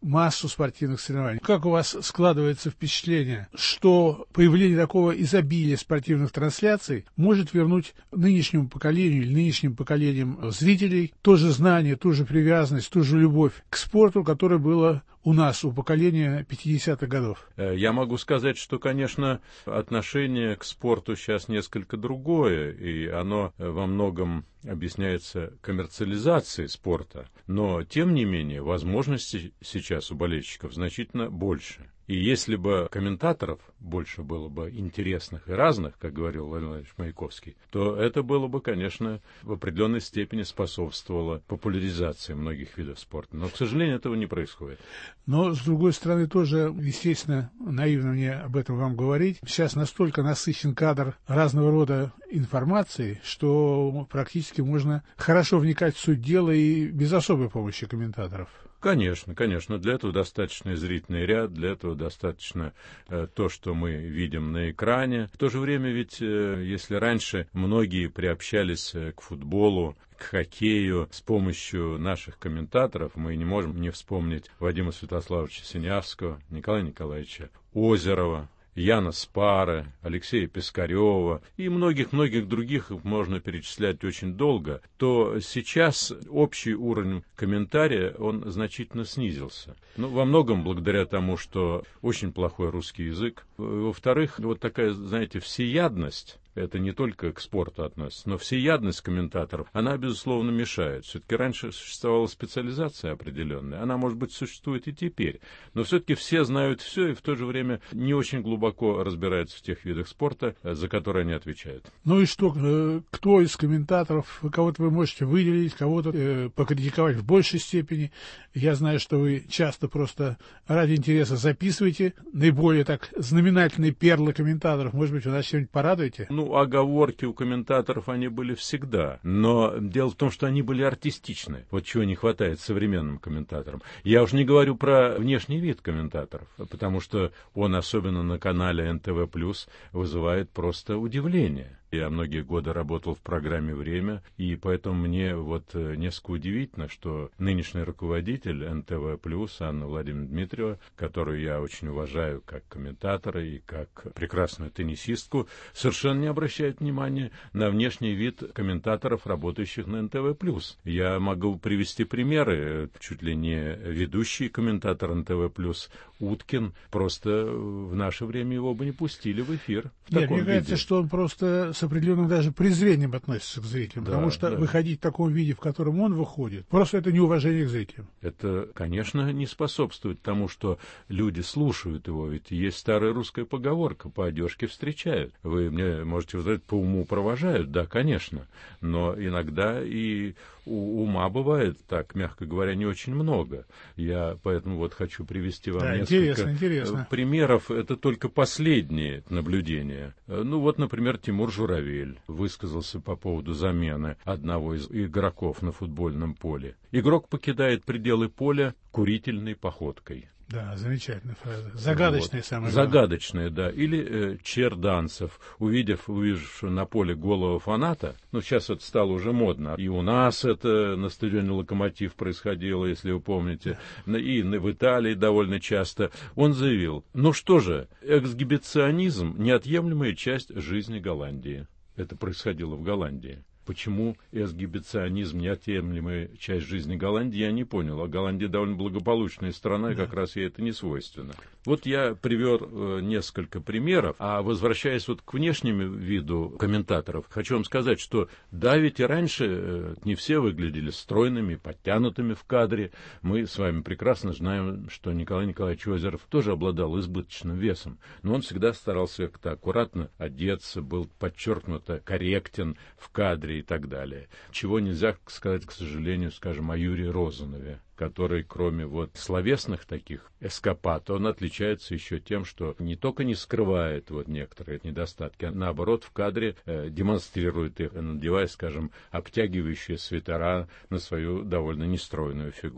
массу спортивных соревнований. Как у вас складывается впечатление, что появление такого изобилия спортивных трансляций может вернуть нынешнему поколению или нынешним поколениям зрителей то же знание, ту же привязанность, ту же любовь к спорту, которое было у нас, у поколения пятидесятых годов? Я могу сказать, что, конечно, отношение к спорту сейчас несколько другое, и оно во многом объясняется коммерциализацией спорта, но, тем не менее, возможностей сейчас у болельщиков значительно больше. И если бы комментаторов больше было бы интересных и разных, как говорил Владимир Владимирович Маяковский, то это было бы, конечно, в определенной степени способствовало популяризации многих видов спорта. Но, к сожалению, этого не происходит. Но, с другой стороны, тоже, естественно, наивно мне об этом вам говорить. Сейчас настолько насыщен кадр разного рода информации, что практически можно хорошо вникать в суть дела и без особой помощи комментаторов. Конечно, конечно. Для этого достаточно и зрительный ряд, для этого достаточно э, то, что мы видим на экране. В то же время ведь, э, если раньше многие приобщались э, к футболу, к хоккею с помощью наших комментаторов, мы не можем не вспомнить Вадима Святославовича Синявского, Николая Николаевича Озерова, Яна Спары, Алексея Пискарева и многих-многих других, их можно перечислять очень долго, то сейчас общий уровень комментария, он значительно снизился. Ну, во многом благодаря тому, что очень плохой русский язык. Во-вторых, вот такая, знаете, всеядность. Это не только к спорту относится, но всеядность комментаторов, она, безусловно, мешает. Все-таки раньше существовала специализация определенная, она, может быть, существует и теперь, но все-таки все знают все и в то же время не очень глубоко разбираются в тех видах спорта, за которые они отвечают. Ну и что, кто из комментаторов, кого-то вы можете выделить, кого-то э, покритиковать в большей степени? Я знаю, что вы часто просто ради интереса записываете наиболее так знаменательные перлы комментаторов. Может быть, вы нас чем-нибудь порадуете? Ну, оговорки у комментаторов, они были всегда. Но дело в том, что они были артистичны. Вот чего не хватает современным комментаторам. Я уж не говорю про внешний вид комментаторов, потому что он, особенно на канале эн тэ вэ плюс, вызывает просто удивление. Я многие годы работал в программе «Время», и поэтому мне вот несколько удивительно, что нынешний руководитель эн тэ вэ плюс, Анна Владимировна Дмитриева, которую я очень уважаю как комментатора и как прекрасную теннисистку, совершенно не обращает внимания на внешний вид комментаторов, работающих на эн тэ вэ плюс. Я могу привести примеры. Чуть ли не ведущий комментатор эн тэ вэ плюс Уткин, просто в наше время его бы не пустили в эфир. В Нет, таком мне кажется, виде. что он просто с определенным даже презрением относится к зрителям, Да, потому что да. выходить в таком виде, в котором он выходит, просто это неуважение к зрителям. Это, конечно, не способствует тому, что люди слушают его, ведь есть старая русская поговорка: по одежке встречают. Вы мне можете сказать, по уму провожают, да, конечно, но иногда и у ума бывает, так, мягко говоря, не очень много. Я поэтому вот хочу привести вам Да, несколько интересно, интересно. примеров. Это только последние наблюдения. Ну вот, например, Тимур Журавель высказался по поводу замены одного из игроков на футбольном поле. Игрок покидает пределы поля курительной походкой. Да, замечательная фраза. Загадочная вот. самая главная. Загадочная, да. Или э, Черданцев, увидев, увидевшего на поле голого фаната, ну, сейчас это стало уже модно, и у нас это на стадионе «Локомотив» происходило, если вы помните, да. И в Италии довольно часто, он заявил: ну что же, эксгибиционизм — неотъемлемая часть жизни Голландии. Это происходило в Голландии. Почему эксгибиционизм — неотъемлемая часть жизни Голландии, я не понял. А Голландия довольно благополучная страна, и как раз ей это не свойственно. Вот я привел э, несколько примеров. А возвращаясь вот к внешнему виду комментаторов, хочу вам сказать, что да, ведь и раньше э, не все выглядели стройными, подтянутыми в кадре. Мы с вами прекрасно знаем, что Николай Николаевич Озеров тоже обладал избыточным весом. Но он всегда старался как-то аккуратно одеться, был подчеркнуто корректен в кадре и так далее. Чего нельзя сказать, к сожалению, скажем, о Юрии Розанове, который, кроме вот словесных таких эскапад, он отличается еще тем, что не только не скрывает вот некоторые недостатки, а наоборот в кадре э, демонстрирует их, надевая, скажем, обтягивающие свитера на свою довольно нестройную фигуру.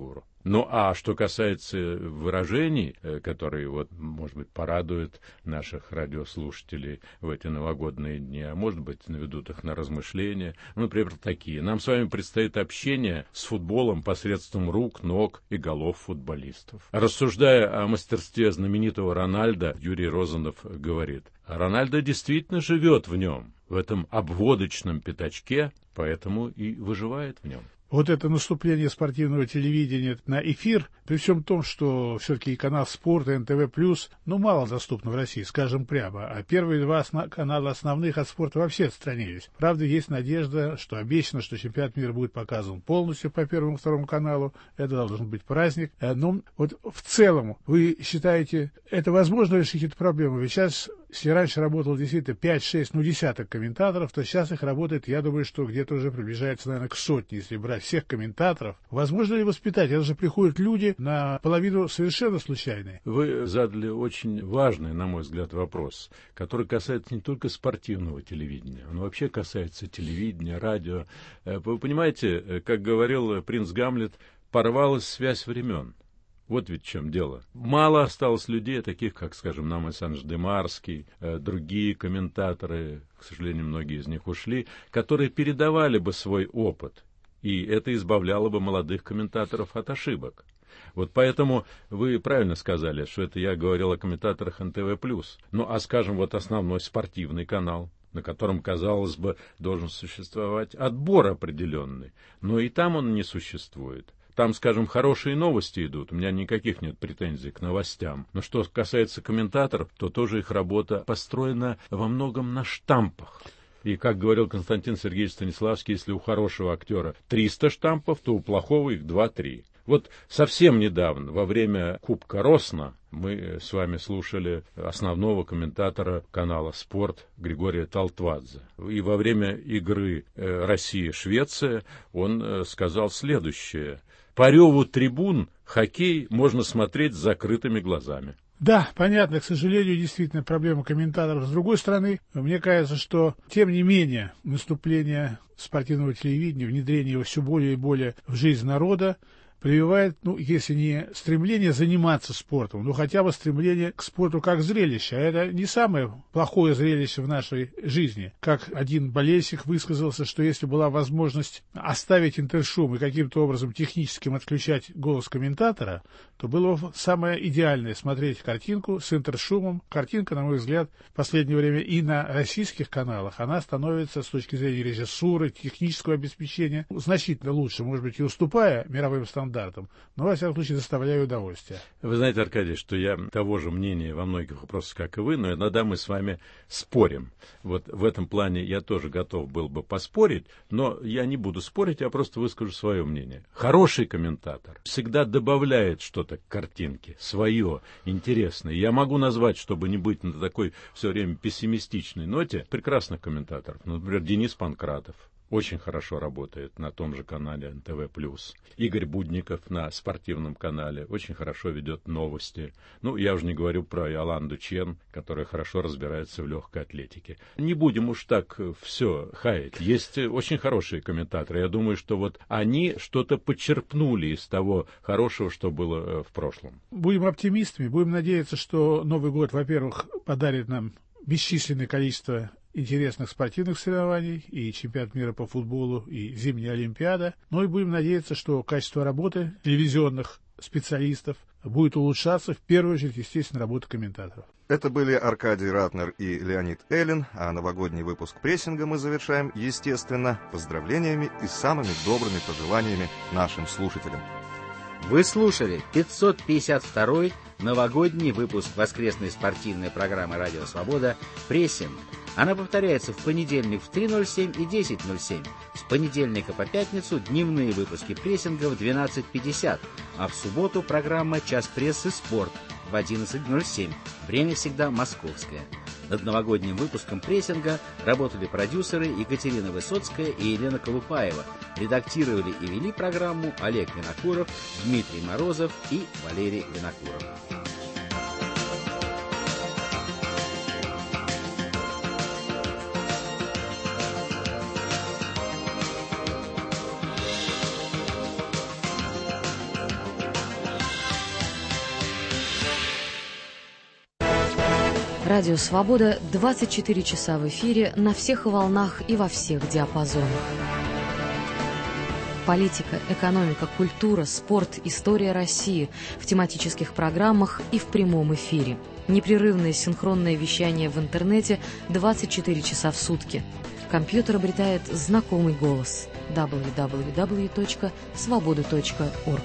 Ну, а что касается выражений, которые, вот, может быть, порадуют наших радиослушателей в эти новогодние дни, а может быть, наведут их на размышления, ну, например, такие. Нам с вами предстоит общение с футболом посредством рук, ног и голов футболистов. Рассуждая о мастерстве знаменитого Рональдо, Юрий Розанов говорит: Рональдо действительно живет в нем, в этом обводочном пятачке, поэтому и выживает в нем. Вот это наступление спортивного телевидения на эфир, при всем том, что все-таки и канал «Спорт», и эн тэ вэ плюс, ну, мало доступно в России, скажем прямо, а первые два основ... канала основных от спорта вообще отстранились. Правда, есть надежда, что обещано, что чемпионат мира будет показан полностью по Первому и Второму каналу, это должен быть праздник. Но вот в целом, вы считаете, это возможно решить эту проблему? Ведь сейчас, если раньше работало действительно пять-шесть, ну, десяток комментаторов, то сейчас их работает, я думаю, что где-то уже приближается, наверное, к сотне, если брать всех комментаторов. Возможно ли воспитать? Это же приходят люди наполовину совершенно случайные. Вы задали очень важный, на мой взгляд, вопрос, который касается не только спортивного телевидения, он вообще касается телевидения, радио. Вы понимаете, как говорил принц Гамлет, порвалась связь времен. Вот ведь в чем дело. Мало осталось людей, таких, как, скажем, нам Александр Демарский, э, другие комментаторы, к сожалению, многие из них ушли, которые передавали бы свой опыт, и это избавляло бы молодых комментаторов от ошибок. Вот поэтому вы правильно сказали, что это я говорил о комментаторах эн тэ вэ плюс. Ну, а, скажем, вот основной спортивный канал, на котором, казалось бы, должен существовать отбор определенный, но и там он не существует. Там, скажем, хорошие новости идут, у меня никаких нет претензий к новостям. Но что касается комментаторов, то тоже их работа построена во многом на штампах. И, как говорил Константин Сергеевич Станиславский, если у хорошего актера триста штампов, то у плохого их два-три. Вот совсем недавно, во время Кубка Росна, мы с вами слушали основного комментатора канала «Спорт» Григория Талтвадзе. И во время игры Россия-Швеция он сказал следующее: «По реву трибун хоккей можно смотреть с закрытыми глазами». Да, понятно, к сожалению, действительно проблема комментаторов. С другой стороны, мне кажется, что, тем не менее, наступление спортивного телевидения, внедрение его все более и более в жизнь народа, прививает, ну, если не стремление заниматься спортом, но хотя бы стремление к спорту как зрелище. А это не самое плохое зрелище в нашей жизни. Как один болельщик высказался, что если была возможность оставить интершум и каким-то образом техническим отключать голос комментатора, то было самое идеальное смотреть картинку с интершумом. Картинка, на мой взгляд, в последнее время и на российских каналах, она становится с точки зрения режиссуры, технического обеспечения значительно лучше, может быть, и уступая мировым стандартам, но, во всяком случае, доставляю удовольствие. Вы знаете, Аркадий, что я того же мнения во многих вопросах, как и вы, но иногда мы с вами спорим. Вот в этом плане я тоже готов был бы поспорить, но я не буду спорить, я просто выскажу свое мнение. Хороший комментатор всегда добавляет что-то к картинке, свое, интересное. Я могу назвать, чтобы не быть на такой все время пессимистичной ноте, прекрасных комментаторов. Например, Денис Панкратов. Очень хорошо работает на том же канале эн тэ вэ плюс. Игорь Будников на спортивном канале очень хорошо ведет новости. Ну, я уже не говорю про Иоланду Чен, которая хорошо разбирается в легкой атлетике. Не будем уж так все хаять. Есть очень хорошие комментаторы. Я думаю, что вот они что-то почерпнули из того хорошего, что было в прошлом. Будем оптимистами. Будем надеяться, что Новый год, во-первых, подарит нам бесчисленное количество интересных спортивных соревнований, и чемпионат мира по футболу, и зимняя Олимпиада. Ну и будем надеяться, что качество работы телевизионных специалистов будет улучшаться, в первую очередь, естественно, работа комментаторов. Это были Аркадий Ратнер и Леонид Эллин, а новогодний выпуск прессинга мы завершаем, естественно, поздравлениями и самыми добрыми пожеланиями нашим слушателям. Вы слушали пятьсот пятьдесят второй новогодний выпуск воскресной спортивной программы «Радио Свобода» «Прессинг». Она повторяется в понедельник в три ноль семь и десять ноль семь. С понедельника по пятницу дневные выпуски прессинга в двенадцать пятьдесят, а в субботу программа «Час прессы. Спорт» в одиннадцать ноль семь. Время всегда московское. Над новогодним выпуском прессинга работали продюсеры Екатерина Высоцкая и Елена Колупаева. Редактировали и вели программу Олег Винокуров, Дмитрий Морозов и Валерий Винокуров. Радио «Свобода» двадцать четыре часа в эфире на всех волнах и во всех диапазонах. Политика, экономика, культура, спорт, история России в тематических программах и в прямом эфире. Непрерывное синхронное вещание в интернете двадцать четыре часа в сутки. Компьютер обретает знакомый голос. дабл ю дабл ю дабл ю точка свобода точка орг.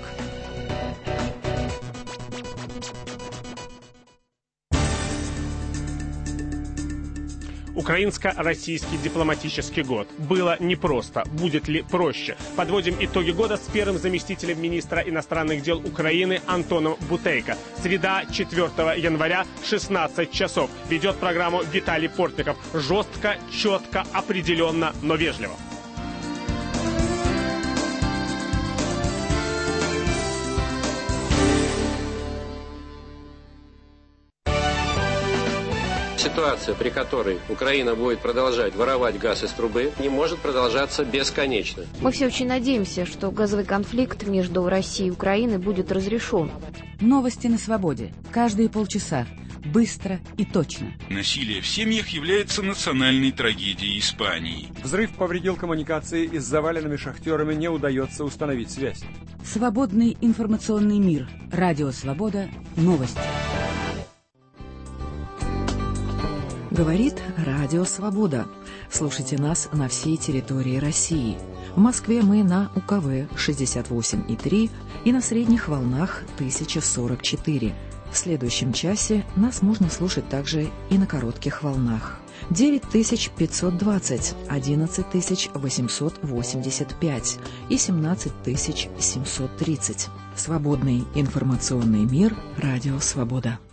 Украинско-российский дипломатический год. Было непросто. Будет ли проще? Подводим итоги года с первым заместителем министра иностранных дел Украины Антоном Бутейко. Среда, четвёртого января, шестнадцать часов. Ведет программу Виталий Портников. Жестко, четко, определенно, но вежливо. Ситуация, при которой Украина будет продолжать воровать газ из трубы, не может продолжаться бесконечно. Мы все очень надеемся, что газовый конфликт между Россией и Украиной будет разрешен. Новости на свободе. Каждые полчаса. Быстро и точно. Насилие в семьях является национальной трагедией Испании. Взрыв повредил коммуникации, и с заваленными шахтерами не удается установить связь. Свободный информационный мир. Радио «Свобода». Новости. Говорит Радио «Свобода». Слушайте нас на всей территории России. В Москве мы на У Ка Вэ шестьдесят восемь и три и на средних волнах тысяча сорок четыре. В следующем часе нас можно слушать также и на коротких волнах. девять тысяч пятьсот двадцать, одиннадцать тысяч восемьсот восемьдесят пять и семнадцать тысяч семьсот тридцать. Свободный информационный мир. Радио «Свобода».